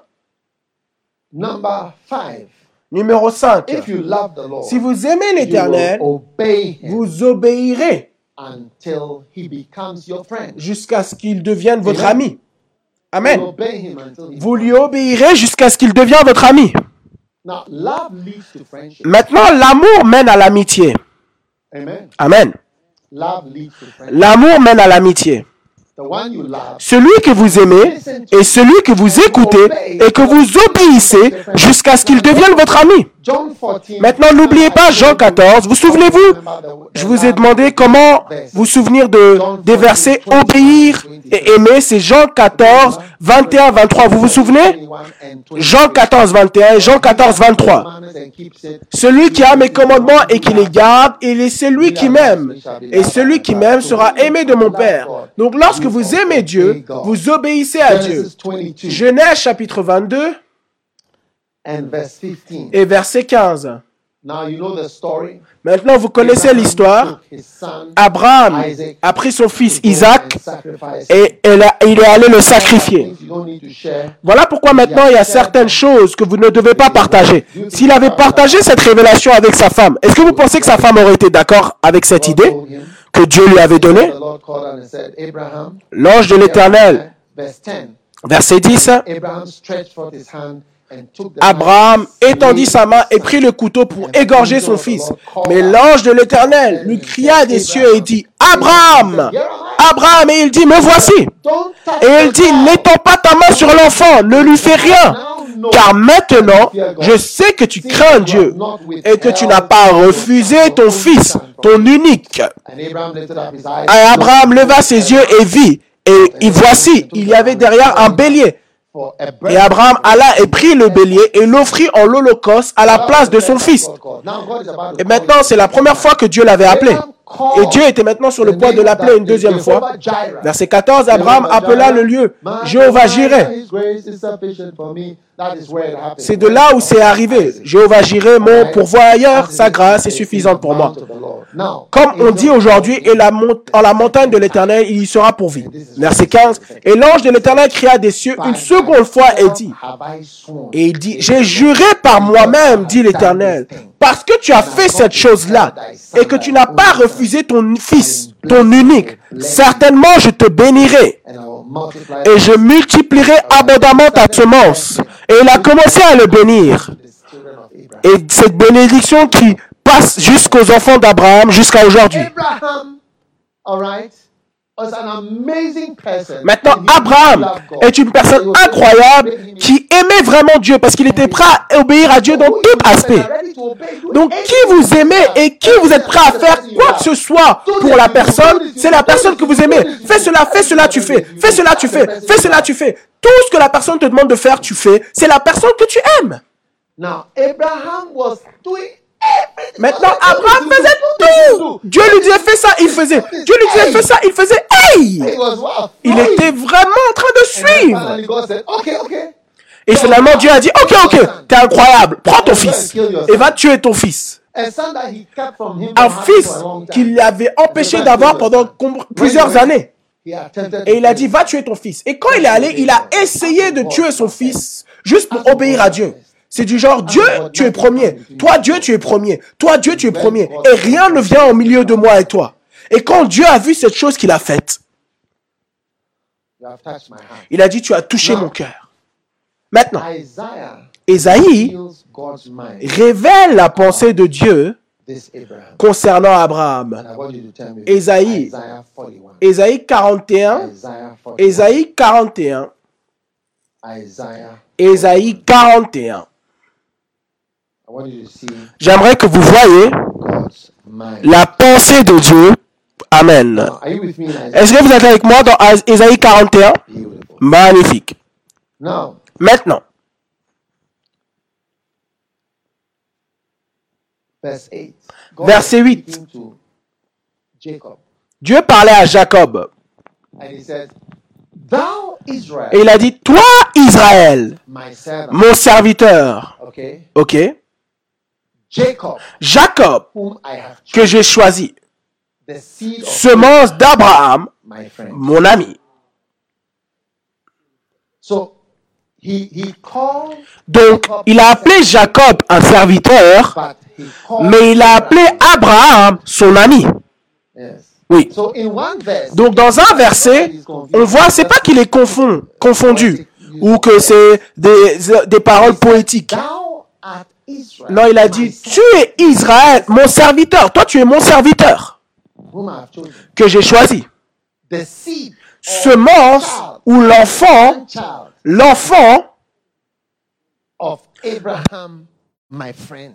number five. numéro cinq. If you love the Lord, Si vous aimez you will l'Éternel, obey him. vous obéirez until he becomes your friend. jusqu'à ce qu'il devienne votre Amen. ami. Amen. You obey him until he Vous lui obéirez jusqu'à ce qu'il devienne votre ami. Now, love leads to friendship. Maintenant, l'amour mène à l'amitié. Amen. Amen. Love leads to friendship. L'amour mène à l'amitié. The one you love. Celui que vous aimez et celui que vous écoutez et que vous obéissez jusqu'à ce qu'il devienne votre ami. John fourteen. Maintenant, n'oubliez pas Jean quatorze. Vous souvenez-vous? Je vous ai demandé comment vous souvenir de, des versets obéir et aimer. C'est Jean quatorze, vingt et un, vingt-trois. Vous vous souvenez? Jean quatorze, vingt et un et Jean quatorze, vingt-trois. Celui qui a mes commandements et qui les garde, il est celui qui m'aime. Et celui qui m'aime sera aimé de mon Père. Donc, lorsque vous aimez Dieu, vous obéissez à Dieu. Genèse chapitre vingt-deux And verse fifteen. et verset quinze. Now you know the story. Maintenant, vous connaissez l'histoire. His son Abraham a pris son fils Isaac and sacrificed. et elle a- il est allé le sacrifier. You don't need to share. Voilà pourquoi maintenant il y a certaines choses que vous ne devez pas partager. S'il avait partagé cette révélation avec sa femme, est-ce que vous pensez que sa femme aurait été d'accord avec cette idée que Dieu lui avait donnée? The Lord called and said, Abraham. L'ange de l'Éternel, Verse ten. verset dix, Abraham stretched forth his hand and took the Abraham knife, étendit sa main et prit le couteau pour égorger son fils. Mais l'ange de l'Éternel lui cria des cieux et dit, Abraham, Abraham, et il dit, me voici. Don't touch Et il the dit, child. n'étends pas ta main sur l'enfant, ne lui fais rien. Car maintenant, je sais que tu crains Dieu et que tu n'as pas refusé ton fils, ton unique. And Abraham lifted up his eyes. Et Abraham leva ses yeux et vit. Et, et voici, il y avait derrière un bélier. For a Et bird. Abraham alla et prit le bélier et l'offrit en holocauste à la place de son fils. Now God is about to Et maintenant, c'est la première fois que Dieu l'avait appelé. Et Dieu était maintenant sur le point de l'appeler une deuxième fois. Verset quatorze, Abraham appela le lieu Jéhovah Jireh. C'est de là où c'est arrivé. Jéhovah Jireh, mon pourvoyeur, sa grâce est suffisante pour moi. Comme on dit aujourd'hui, et la mont- en la montagne de l'Éternel, il y sera pourvu. Verset quinze, et l'ange de l'Éternel cria des cieux une seconde fois et dit, et il dit, j'ai juré par moi-même, dit l'Éternel, parce que tu as fait cette chose-là et que tu n'as pas refusé ton fils, ton unique, certainement je te bénirai et je multiplierai abondamment ta semence. Et il a commencé à le bénir. Et cette bénédiction qui passe jusqu'aux enfants d'Abraham jusqu'à aujourd'hui. Abraham, all right, was an amazing person. Maintenant, And he Abraham loved God. est une personne incroyable qui aimait vraiment Dieu parce qu'il était prêt à obéir à Dieu dans tout aspect. Donc, qui vous aimez et qui vous êtes prêt à faire quoi que ce soit pour la personne, c'est la personne que vous aimez. Fais cela, fais cela, tu fais. Fais cela, tu fais. Fais cela, tu fais. Tout ce que la personne te demande de faire, tu fais. C'est la personne que tu aimes. Now, Abraham was doing everything. Maintenant, Abraham faisait tout. Dieu lui disait, fais ça, il faisait. Dieu lui disait, fais ça, il faisait. Hey! He was wow. Il était vraiment en train de suivre. Finally, God said, okay, okay. Et finalement, Dieu a dit, ok, ok, t'es incroyable, prends ton fils et va tuer ton fils. A son that he kept from him Un from having fils for a long time. qu'il avait empêché d'avoir pendant com- plusieurs années. He attempted Et il a to dit, va tuer ton fils. Et quand il est allé, il a essayé de tuer son fils juste pour obéir à Dieu. C'est du genre, Dieu, tu es premier. Toi, Dieu, tu es premier. Toi, Dieu, tu es premier. Et rien ne vient au milieu de moi et toi. Et quand Dieu a vu cette chose qu'il a faite, You have touched my heart. il a dit, tu as touché mon cœur. Maintenant, Isaiah Ésaïe feels God's mind. révèle la pensée de Dieu This Abraham. concernant Abraham. And I want you to tell me. Ésaïe. Isaiah forty-one. Ésaïe quarante et un. Isaiah forty-one. Ésaïe quarante et un. Isaiah. Ésaïe quarante et un. I want you to see J'aimerais que vous voyez God's mind. la pensée de Dieu. Amen. Now, are you with me in Isaiah? Est-ce que vous êtes avec moi dans Ésaïe quarante et un? Beautiful. Magnifique. Now, Maintenant, verse eight. God Verset was huit. speaking to Jacob, Dieu parlait à Jacob and he said, "Thou Israel, et il a dit, toi Israël, my servant, mon serviteur, okay, ok, Jacob, Jacob, whom I have chosen, que j'ai choisi, the seed of semence d'Abraham, my friend." mon ami. So he he called, Donc, il a appelé Jacob un serviteur, but he called, mais il a appelé Abraham son ami. yes, Oui. So in one verse, Donc dans un verset, on voit, c'est pas qu'il est confond, confondu ou que c'est des, des paroles poétiques. thou art Israel, Non, il a dit, tu es Israël, mon serviteur. Toi, tu es mon serviteur whom I have chosen. que j'ai choisi. The seed, Semence ou l'enfant, child l'enfant of Abraham, my friend.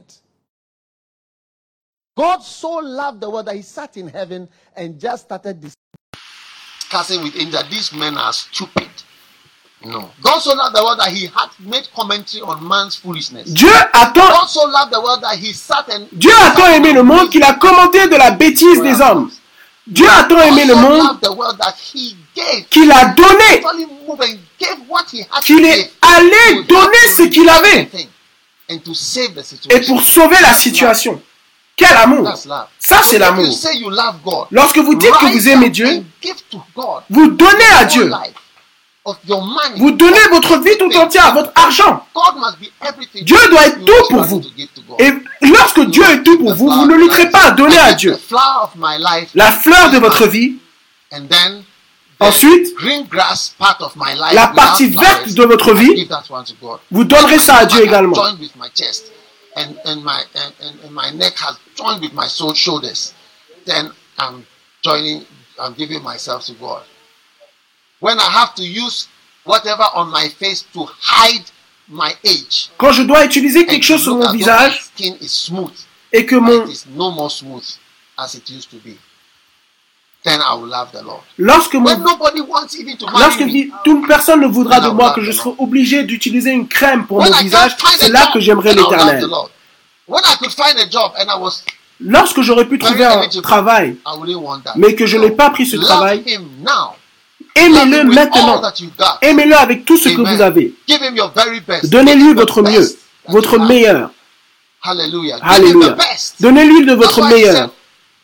God so loved the world that he sat in heaven and just started this. Discussing with him that these men are stupid. No. God so loved the world that he had made commentary on man's foolishness. Dieu a tant, God so loved the world that he sat and Dieu a tant aimé le monde qu'il a commenté de la bêtise des hommes. Dieu a tant aimé le God so monde loved the world that he gave. qu'il a donné, Actually moved and gave what he had qu'il to est give. allé donner ce qu'il avait And to save the et situation. pour sauver la situation. Quel amour! That's love. Ça, c'est If l'amour. you say you love God, Lorsque vous dites que vous rise aimez up Dieu, and give to God vous donnez à your Dieu. life, of your money, Vous donnez votre vie tout entière, votre argent. God must be everything. Dieu doit être You tout want pour to vous. give to God. Et lorsque Dieu est tout pour vous, vous ne lutterez pas à donner à Dieu. The flower of my life, La fleur de votre vie, and then the ensuite, green grass part of my life, la without partie flowers, verte de votre I vie, give that one to God. vous donnerez ça à Dieu My back has également. joined with my chest, and, and, my, and, and, and my neck has joined with my soul shoulders. Then I'm joining, I'm giving myself to God. When I have to use whatever on my face to hide my age, Quand je dois utiliser and quelque to chose sur look mon as though my visage skin is smooth, et que and mon... it is no more smooth as it used to be, then I will love the Lord. Lorsque, When mon, nobody wants even to marry lorsque me, vi- toute personne ne voudra de moi que je serai obligé d'utiliser une crème pour when mon I visage, can't find c'est a là job, que j'aimerai then I'll love the l'Éternel. Lord. When I could find a job and I was, Lorsque j'aurais pu trouver un travail, I wouldn't want that. mais que je n'ai pas pris ce Love travail, him now. aimez-le Love him with all maintenant. that you got. Aimez-le avec tout ce que Amen. vous avez. Give him your very best. Donnez-lui Give him votre the mieux, best that votre you have. meilleur. Hallelujah. Give him Alléluia. the best. Donnez-lui de That's votre why he said, meilleur.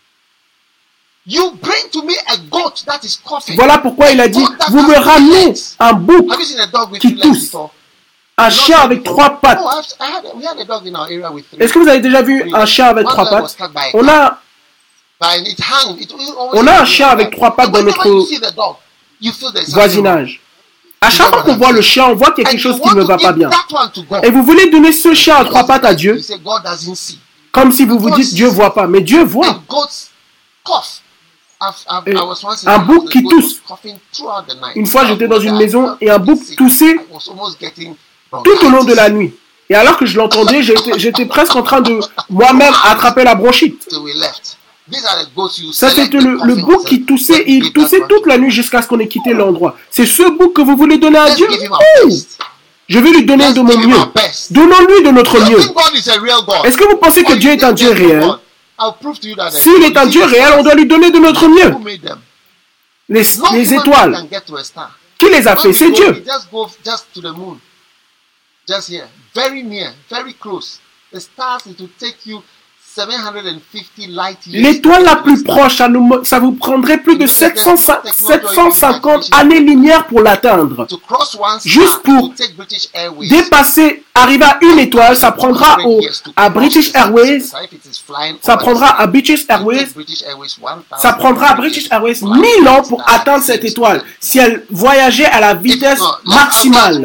you bring to me a goat that is coughing. Voilà pourquoi il a dit, Goat that vous has me three ramenez legs. un bouc, Have you seen a dog with qui three legs tousse. before? un Not chien seen avec before. trois pattes. Oh, I've, I had, we had a dog in our area with three. Est-ce que vous avez déjà vu un chien avec One trois leg was pattes? stuck by a On car. a, But it hung. It, it always on a un hung chien like avec that. trois pattes So dans whenever notre you see the dog, you feel there's something wrong. voisinage. À chaque fois qu'on voit le chien, on voit qu'il y a And quelque you chose qui want ne to va pas give bien. that one to God. Et vous voulez donner ce chien à trois Because pattes à you Dieu, say God doesn't see. comme si vous vous dites Dieu voit pas. Mais Dieu voit. And goats cough. I've, I've, Et I was once in un a bouc house, the qui goat tousse. was coughing throughout the night. Une fois, j'étais dans une I maison felt et un bouc sick. toussait I was almost getting tout au long de la bronchitis. nuit. Et alors que je l'entendais, j'étais, j'étais presque en train de moi-même attraper la bronchite. Till we left. These are the goats you Ça, select c'était the le, le coughing bouc qui ones. toussait Let's et il give that toussait one toute to la God. nuit jusqu'à ce qu'on ait quitté l'endroit. C'est ce bouc que vous voulez donner à Let's Dieu? give him our Oh, best. je vais lui donner Let's de mon give him mieux. our best. Donnons-lui de notre You mieux. think God is a real God? Est-ce que vous pensez que Or you Dieu est think un Dieu there's no réel? God? I'll prove to you that there's S'il no est un God. Dieu See the réel, on stars? doit lui donner de notre mieux. Who made them? Les, No les human étoiles, can get to a star. qui les a When fait? we C'est go, Dieu. we just go just to the moon. Just here. Very near, very close. The stars, it will take you seven hundred fifty light years. L'étoile la plus proche, ça, nous, ça vous prendrait plus de sept cent cinquante années-lumière pour l'atteindre. To cross one star, Juste it pour will take British Airways. Dépasser, arriver à une étoile, ça prendra au, à British Airways, ça prendra à British Airways, ça prendra à British Airways mille ans pour atteindre cette étoile, si elle voyageait à la vitesse maximale.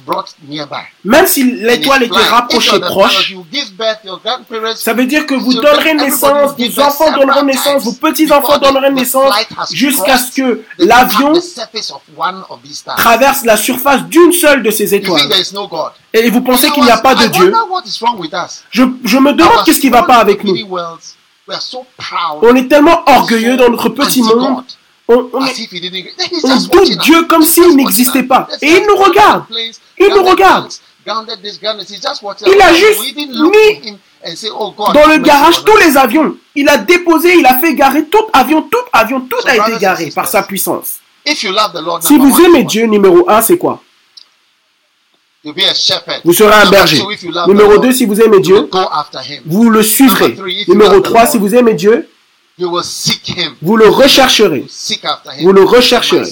Même si l'étoile était rapprochée proche, ça veut dire que vous donnerez naissance, vos enfants donneront naissance, vos petits-enfants donneront naissance, jusqu'à ce que l'avion traverse la surface d'une seule de ces étoiles. Et vous pensez qu'il n'y a pas de Dieu? Je, je me demande qu'est-ce qui ne va pas avec nous. On est tellement orgueilleux dans notre petit monde. On, on, est, on doute Dieu comme s'il n'existait pas. Et il nous regarde. Il nous regarde. Il a juste mis dans le garage tous les avions. Il a déposé, il a fait garer tout avion, tout avion, tout a été garé par sa puissance. Si vous aimez Dieu, numéro un, c'est quoi? Vous serez un berger. Numéro deux, si vous aimez Dieu, vous le suivrez. Numéro trois, si vous aimez Dieu, vous le rechercherez. Vous le rechercherez.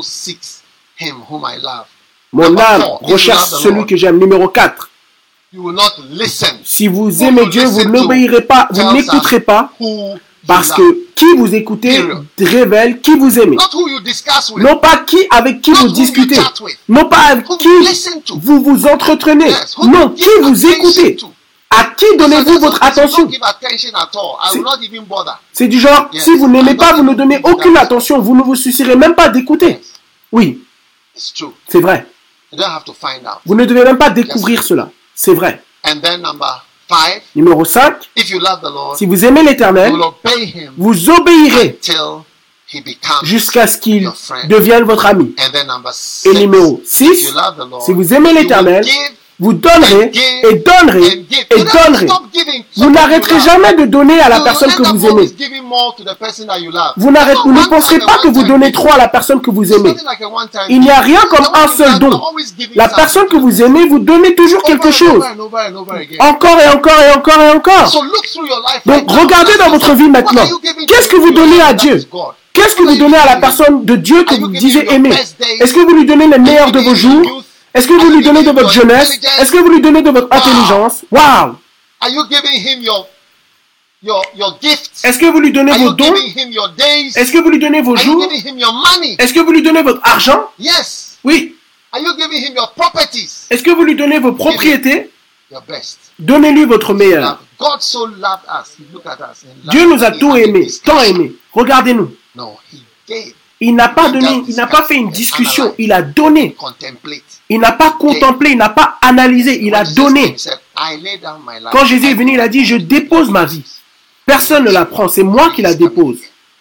Mon âme recherche celui que j'aime. Numéro quatre. Si vous aimez Dieu, vous n'obéirez pas, vous n'écouterez pas Parce que qui vous écoutez révèle qui vous aimez. Not who you discuss with. Non pas qui avec qui Not vous who you discutez. chat with. Non pas avec Who qui you listen to. vous vous entretenez. Yes, who Non, you qui give vous attention écoutez. to. À qui donnez-vous votre attention? Don't give attention at all. I will not even bother. C'est du genre, Yes. si vous n'aimez I pas, don't vous ne even donnez give aucune that. attention. Vous ne vous soucierez même pas d'écouter. Yes. Oui, It's true. c'est vrai. You don't have to find out. Vous ne devez même pas découvrir cela. C'est vrai. And then number five, Numéro cinq, if you love the Lord, si vous aimez you l'Éternel, will obey him vous obéirez until he becomes jusqu'à ce qu'il your friend. devienne votre ami. And then number Et six, numéro if six, you love the Lord, si vous aimez you will l'Éternel, give vous donnerez and give et donnerez and give. et You don't donnerez. stop giving Vous something n'arrêterez you love. jamais de donner à la You personne will que end vous up aimez. always giving more to the person that you love. Vous n'arrêtez- It's vous not ne one penserez time pas and que one vous time donnez giving. trop à la personne que vous aimez. It's not like a one time Il n'y a giving. rien comme The un one seul you don. love, always giving La something personne to que the vous person. aimez vous donnez toujours Over quelque and chose. over and over and over again. Encore et encore et encore et encore. So look through your life Donc right now. regardez Ask dans votre yourself, vie what maintenant. are you giving Qu'est-ce to que vous your donnez à love? That Dieu? is God. Qu'est-ce que What vous are you donnez à la giving him? personne de Dieu que Are you vous giving disiez your aimer? best days? Est-ce que vous lui donnez le meilleur de vos jours? Est-ce que vous lui donnez de votre jeunesse? Est-ce que vous lui donnez de votre intelligence? Waouh! Are you giving him your your your gifts? Est-ce que vous lui donnez Are vos you dons? giving him your days? Est-ce que vous lui donnez vos Are you jours? giving him your money? Est-ce que vous lui donnez votre argent? Yes. Oui. Are you giving him your properties? Est-ce que vous lui donnez vos propriétés? Your best. Donnez-lui votre meilleur. Love. God so loved us. He looked at us and loved Dieu nous a us. tout He had aimé, this tant passion. aimé. Regardez-nous. No, he gave. Il n'a pas donné, il n'a pas fait une discussion, il a donné. Contemplate. Il n'a pas contemplé, il n'a pas analysé, il a When Jesus donné. came, he said, I lay down my life. Quand Jésus est venu, il a dit, je dépose ma vie. Personne ne la prend, c'est moi qui la dépose.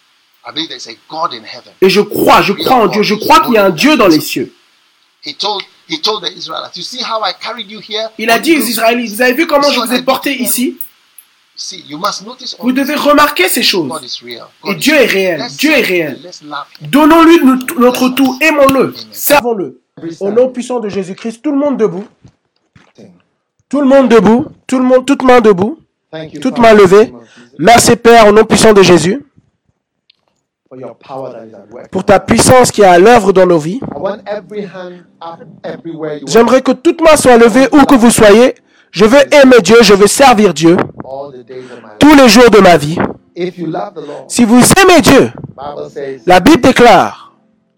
I believe there's a God in heaven. Et je crois, je crois en Dieu, je crois qu'il y a un Dieu dans les cieux. He told, he told the Israelites, you see how I carried you here? Il a dit aux Israélites, vous avez vu comment je vous ai porté ici? See, you must notice all Vous devez remarquer ces choses. God is real. Et God Dieu is est réel, Let's Dieu est serve réel. him. Let's love him. Donnons-lui notre notre tout, aimons-le, servons-le. Au nom puissant de Jésus-Christ, tout le monde debout. Tout le monde debout, tout le monde, toute main debout, Thank you, toute Father, main in the levée. name of Jesus, Merci Père, au nom puissant de Jésus, for your power that is at work. pour ta puissance qui est à l'œuvre dans nos vies. I want every hand up everywhere you J'aimerais que toute main soit levée où que vous soyez. Je veux aimer Dieu, je veux servir Dieu all the days of my life. tous les jours de ma vie. If you love the Lord, Si vous aimez Dieu, Bible says la Bible déclare,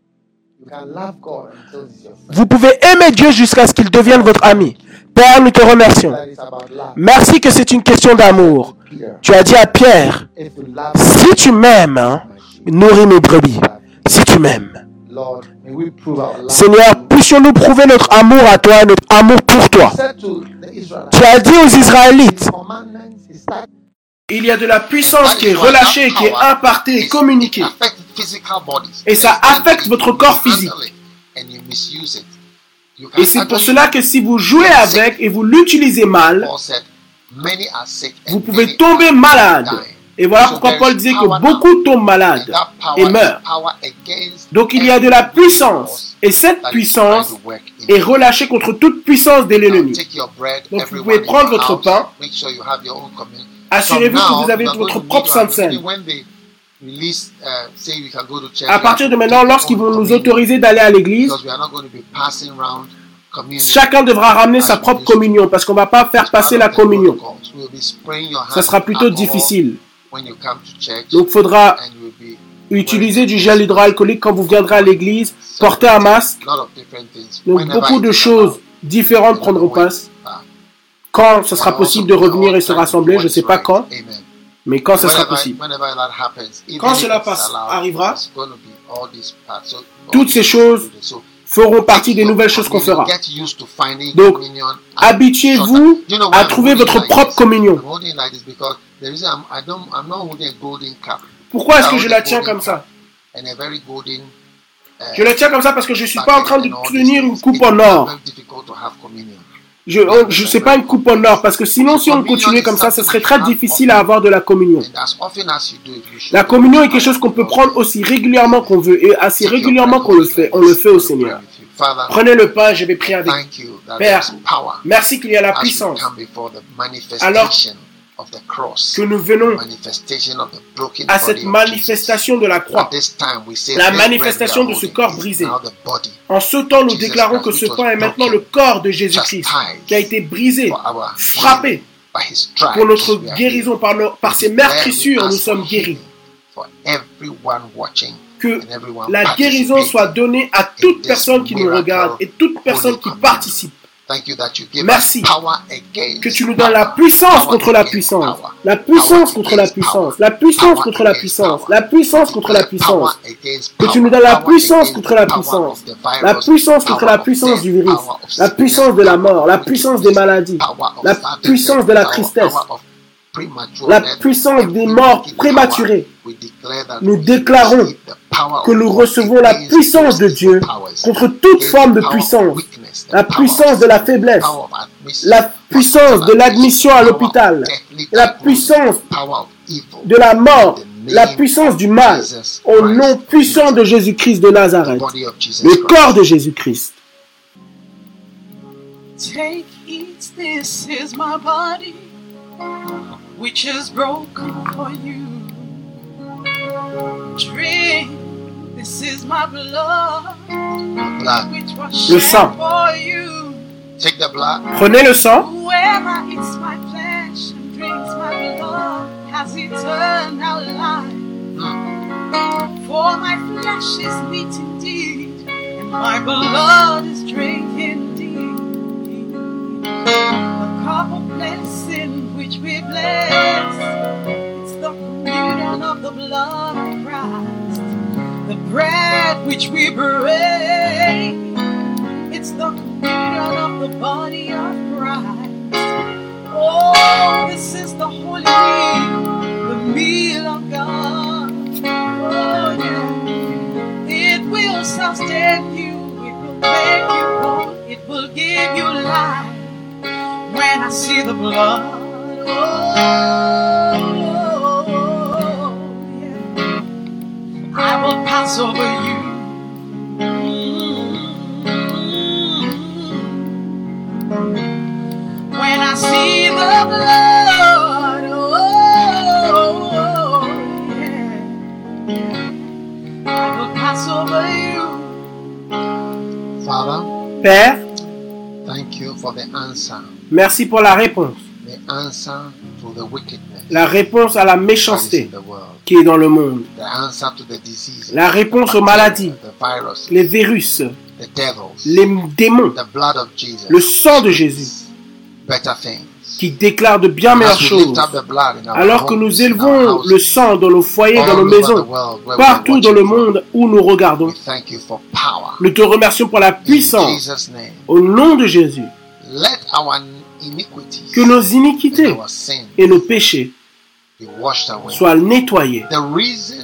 you can love God until He's your friend. vous pouvez aimer Dieu jusqu'à ce qu'il devienne votre ami. Père, nous te remercions. That is about love. Merci que c'est une question d'amour. Peter, Tu as dit à Pierre, if you love si tu m'aimes, hein, nourris mes brebis. Si tu m'aimes. Lord, may we prove our love. Seigneur, puissions-nous prouver notre amour à toi, notre amour pour toi. He said to the Israelites, Tu as dit aux Israélites, commandments is that il y a de la puissance qui est relâchée, qui est impartée et communiquée. Affect physical bodies. Et ça affecte votre corps physique. And you misuse it. You Et can c'est pour actually- cela que si vous jouez avec et vous l'utilisez mal, Paul said, many are sick and vous pouvez many tomber are malade. dying. Et voilà So pourquoi there Paul is disait power que beaucoup now. tombent And malades that power et is meurent. power against Donc il y a de la every puissance. force Et cette that is puissance trying to work in est you. relâchée contre toute puissance de Now, l'ennemi. take your bread, Donc, vous everyone pouvez in prendre your votre house. pain. Make sure you have your own communion. Assurez-vous From que vous now, avez you are votre going to propre meet Sainte one- Seine. maybe when they release, uh, say we can go to church, À partir de maintenant, lorsqu'ils vont nous autoriser d'aller à l'église, because we are not going to be passing round communion. chacun devra ramener sa propre communion parce qu'on ne va pas faire passer la communion. We'll be spraying your hands Ça sera plutôt with alcohol difficile. when you come to church, Donc il faudra and you will be utiliser du gel hydroalcoolique quand vous viendrez à l'église, porter un masque. lot of different things. Donc Whenever beaucoup it de is choses allowed. différentes prendront place. Ah. Quand ce sera possible de revenir et se rassembler, je ne sais pas quand, Amen. mais quand ce sera Whenever- possible. whenever that happens, even Quand if cela it's passe- allowed, arrivera, it's going to be all these parts. So, all toutes ces these choses things. So, feront partie des take nouvelles your choses qu'on communion, fera. get used to finding Donc, communion and habituez-vous shorter. You know why à I'm trouver holding votre like propre this? communion. I'm holding like this because the reason I'm, I don't, I'm not holding a golden cup. Pourquoi est-ce que I je hold la a tiens golden comme ça? cup and a very golden, uh, Je la tiens comme ça parce que je ne suis pas en train de bucket and all tenir these une things. coupe It's en or. very difficult to have communion. Je ne sais pas une coupe en or parce que sinon si on continuait comme ça, ce serait très difficile à avoir de la communion. And as often as you do it, you should La communion est quelque chose qu'on peut prendre aussi régulièrement qu'on veut et assez régulièrement qu'on le fait. On le fait au Seigneur. Father, Prenez le pain, je vais prier avec vous. thank you that Père, there's power merci qu'il y a la as we puissance come before the Alors manifestation of the cross, que nous venons manifestation of the broken à body cette of manifestation de la Jesus. At croix. this time, we say, La "This bread manifestation we are de ce holding corps is brisé. now the body En ce temps, nous déclarons que ce pain est maintenant le corps de Jésus-Christ qui a été brisé, for our frappé By his stripes, Pour notre we are guérison, healed. par, nos- par ses meurtrissures, nous sommes guéris. For everyone watching Que and everyone la guérison participating. soit donnée à toute personne qui nous regarde et toute personne qui participe. Thank you that you give Merci us power against que tu nous donnes la power, puissance power contre la against puissance, power, la puissance power contre la against puissance, power, la puissance power contre la against puissance, power, la puissance contre la puissance, power against que tu power, nous donnes la power puissance against contre la power puissance, of the la virus, puissance contre power la of puissance death, du virus, power of la sickness, puissance de la power mort, la of puissance des weakness, maladies, power of la sudden puissance death, de la power- tristesse, power of premature la death, puissance every des morts wicked prématurées. power, we declare that Nous we déclarons receive the power que of nous God recevons la against puissance de those Dieu powers, contre toute against forme the de power of puissance, weakness, the la power puissance of de la sin, faiblesse, power of admission, la puissance de l'admission à l'hôpital, la puissance power of evil, de la mort, in the la name puissance of du mal, Jesus au Christ nom of puissant de Jésus-Christ de the Nazareth, body of Jesus le Christ. corps de Jésus-Christ. Take it, this is my body, which is broken for you. Drink, this is my blood, Blood. which was Le shed sang. for you. Take the blood. Prenez le sang, Whoever eats my flesh and drinks my blood has eternal life. For my flesh is meat indeed, and my blood is drink indeed. The cup of blessing which we bless, it's the communion of the blood of Christ. The bread which we break, it's the communion of the body of Christ. Oh, this is the holy meal, the meal of God. Oh, yeah. It will sustain you, it will make you whole, it will give you life. When I see the blood, oh, yeah, I will pass over you. When I see the blood, oh, yeah, I will pass over you. Father, Père, thank you for the answer. merci pour la réponse, The answer to the wickedness la réponse à la that is méchanceté in the world. qui est dans le monde, The answer to the disease. la réponse aux maladies, The virus. les virus, The devils. les démons, The blood of Jesus. le sang de Jésus Better things. qui déclare de bien meilleures As we choses. lift up the blood in our Alors que homes, nous in our élevons houses, le sang dans nos foyers, all dans nos over the maisons, world where we are partout dans le watching from, monde où nous regardons, we thank you for power. nous te remercions pour la In puissance. Jesus' name. Au nom de Jésus, Let our iniquities que nos and iniquités our sins et nos péchés be washed away. soient nettoyés. The reason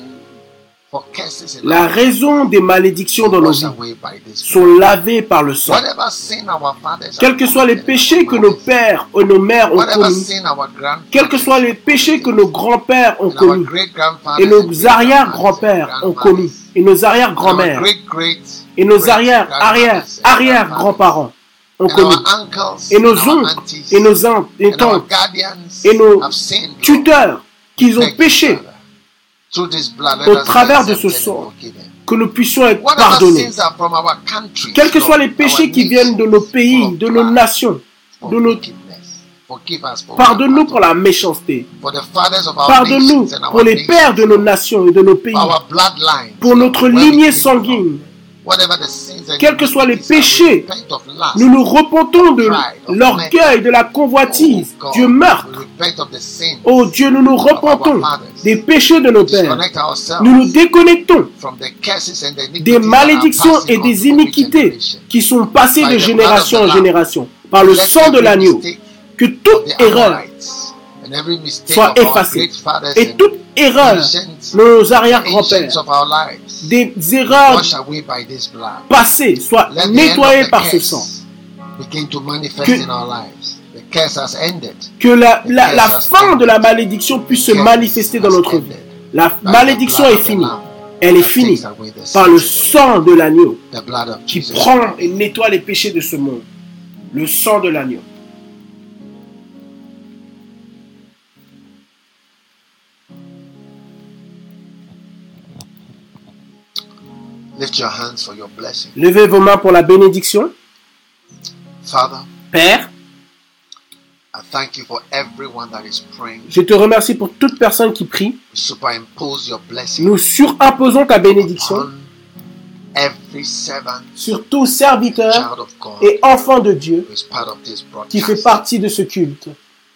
for curses in La our life raison des malédictions dans nos washed vies away by this sont blood. lavées par le sang. Whatever sin our fathers Quels have que soient les committed, péchés que nos pères ou nos mères ont whatever commis, sin our grandfathers quels que soient les péchés que nos grands-pères ont and our commis, great-grandfathers et and nos great-grandmothers arrière-grands-pères and ont commis, grandmothers, et nos and our arrière-grands-mères, great-great et nos great arrière-arrière, grandmothers and arrière-grands-parents ont and commis, our uncles et nos and our oncles, aunties et nos tantes, et and our tantes, guardians et nos have sinned, Lord. tuteurs, qu'ils ont Thank you, péché, Father. Through this blood, let au us be travers de accepted ce and sang, forgiven. que nous puissions être Whatever pardonnés. sins are from our countries, Quels que Lord, soient les our péchés qui nations, viennent de nos full pays, of de nos blood, nations, for de nos... wickedness. Forgive us for Pardonne-nous our pour la méchanceté. for the fathers of our Pardonne-nous nations and our pour les nations, pères de nos nations et de nos pays, for our bloodlines, pour notre where we lignée came from. sanguine. Whatever the sins and Quels que soient les iniquities are, we péchés, repent of lust, Nous nous repentons de pride, of l'orgueil, de la convoitise, oh God, du meurtre. we repent of the sins, Oh Dieu, nous nous repentons des péchés de nos pères. disconnect ourselves Nous nous déconnectons from the curses and the iniquities des that are malédictions passing et on des to every iniquités generation. qui sont passées By de the génération blood en of the Lamb. génération par le Let sang de every l'agneau. mistake Que of toute the erreur Amorites and every mistake soit of our effacée. great fathers Et and toute erreur ancients, de nos the arrière-grands-pères, ancients of our lives, des erreurs wash away by this blood. passées, soient Let the end nettoyées of the par ce curse sang. begin to manifest Que- in our lives. The curse has ended. Que la, la, la fin de la malédiction puisse se manifester dans notre vie. La By the malédiction blood est of the finie. Lamb Elle est that finie takes away the par le sins of sang de l'agneau the blood of qui Jesus prend Christ. et nettoie les péchés de ce monde. Le sang de l'agneau. Lift your hands for your blessing. Levez vos mains pour la bénédiction. Father, Père, I thank you for everyone that is praying. Je te remercie pour toute personne qui prie. Superimpose your blessing Nous surimposons ta bénédiction upon every servant, sur tout serviteur child of God et enfant de Dieu who is part of this qui fait broadcast. partie de ce culte.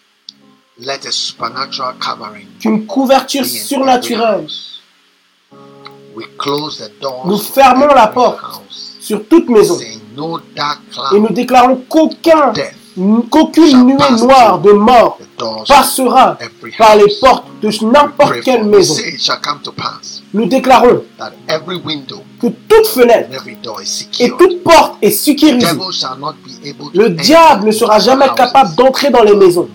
Let a supernatural covering Qu'une couverture be in every surnaturelle house. We close the doors Nous of fermons la every porte house, sur toute maison saying no dark et nous cloud, déclarons qu'aucun, death, qu'aucune nuée noire de mort the doors of passera every par les house. portes de We n'importe pray quelle for, we maison. say it shall come to pass Nous déclarons that every window que toute fenêtre and every door is et secured. toute porte est The sécurisée. devil shall not be able to Le enter diable ne sera jamais houses. capable d'entrer dans les maisons.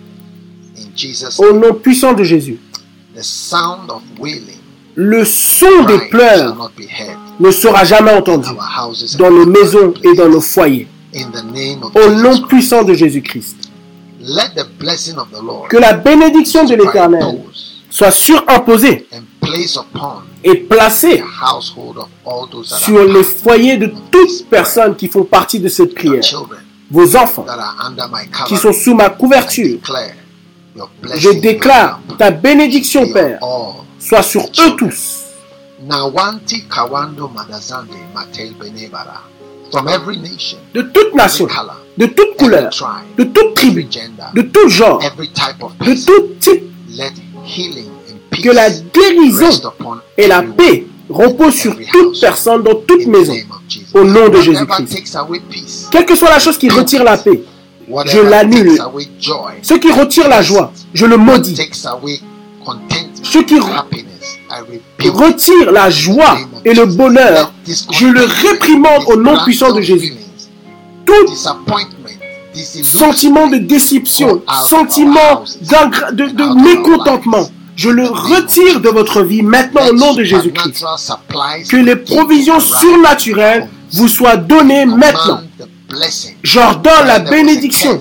In Jesus' Au name, nom puissant de Jésus. the sound of wailing Le son des crying shall pleurs not be heard ne sera jamais in entendu our houses dans and nos in our maisons et dans nos places. foyers. In the name of Au Jesus nom Christ. puissant de Jésus-Christ. Let the blessing of the Lord Que la bénédiction de l'Éternel superimpose soit surimposée and place upon et the placée household of all those that sur are les foyers de toutes personnes qui font partie de cette your prière. children Vos enfants that are under my qui cover. sont sous ma I couverture. declare your Je blessing déclare will ta bénédiction, be Père, on all. soit sur eux tous. Nawanti Kawando Madazande Matel Benebara. From every nation, De toute nation, every color, de toute couleur, every tribe, de toute every tribu, gender, de tout genre, every type of de person. tout type, Let healing and peace que la guérison rest upon et la everyone paix reposent sur toute personne dans toute in the maison. name of Jesus. Au nom de Whatever Jésus-Christ. takes away peace, Quelle que soit la chose qui retire la paix, whatever l'annule. takes away joy, ce qui retire la joie, je le maudis. takes away contentment, Ce qui happiness, I rebuke retire la joie et le bonheur, je le réprimande au nom puissant de Jésus. Tout disappointment, disillusionment, sentiment de déception, sentiment d'ingra- de, de mécontentement, je le retire de votre vie maintenant au nom de Jésus-Christ. Que les provisions surnaturelles vous soient données maintenant. J'ordonne la bénédiction.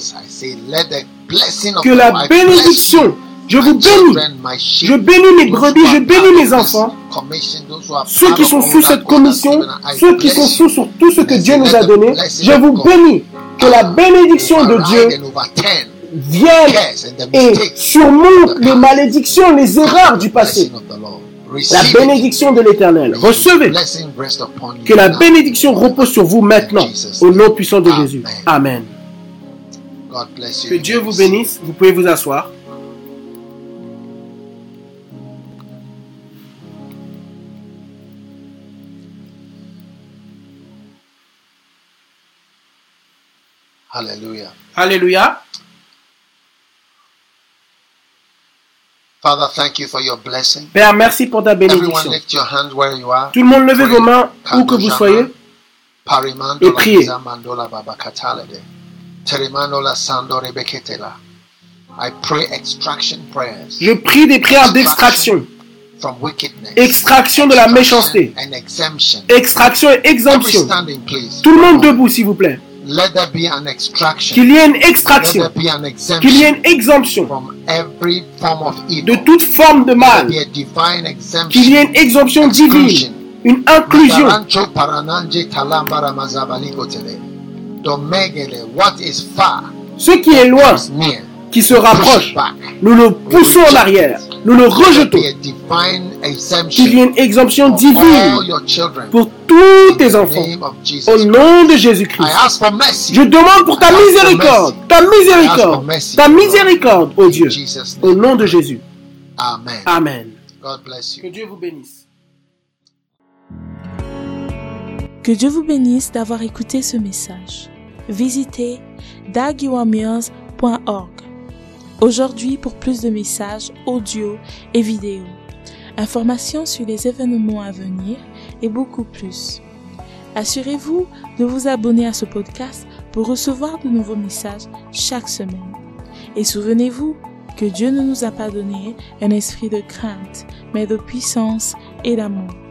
Que la bénédiction, je vous bénis. Je bénis mes brebis, je bénis mes enfants. Ceux qui sont sous cette commission, ceux qui sont sous sur tout ce que Dieu nous a donné, je vous bénis. Que la bénédiction de Dieu vienne et surmonte les malédictions, les erreurs du passé. La bénédiction de l'Éternel. Recevez. Que la bénédiction repose sur vous maintenant. Au nom puissant de Jésus. Amen. Que Dieu vous bénisse. Vous pouvez vous asseoir. Hallelujah. Alléluia. Father, thank you for your blessing. Père, merci pour ta Everyone bénédiction. lift your hand where you are. Tout le monde levez vos mains où que vous soyez. Et priez. I pray extraction prayers Je prie des prières d'extraction. from wickedness, Extraction de la méchanceté. and exemption. Extraction et Every exemption. standing, please. Tout le monde debout, s'il vous plaît. Let there be an extraction. Qu'il y ait une Let extraction. there be an Qu'il y ait exemption une exemption from every form of de evil. toute forme de Let mal. there be a divine Qu'il y ait exemption. une exemption divine. Une inclusion. Matarancho parananje talambara mazabaliko tele. Domegele, what is far Ce qui est loin, is near. qui se Push rapproche, it back. nous le poussons en arrière. Nous le Let there rejetons. be a divine Qu'il y ait exemption une exemption for all divine your children. pour tous In tes the enfants. name of Jesus Au nom de I Jésus-Christ. ask for mercy. Je demande pour ta miséricorde. Ta miséricorde. Ta miséricorde, ô Dieu. In Jesus' Au name. nom de Jésus. Amen. Amen. God bless Que you. Dieu vous bénisse. Que Dieu vous bénisse d'avoir écouté ce message. Visitez dagiwamirz point org aujourd'hui pour plus de messages audio et vidéo, informations sur les événements à venir et beaucoup plus. Assurez-vous de vous abonner à ce podcast pour recevoir de nouveaux messages chaque semaine. Et souvenez-vous que Dieu ne nous a pas donné un esprit de crainte, mais de puissance et d'amour.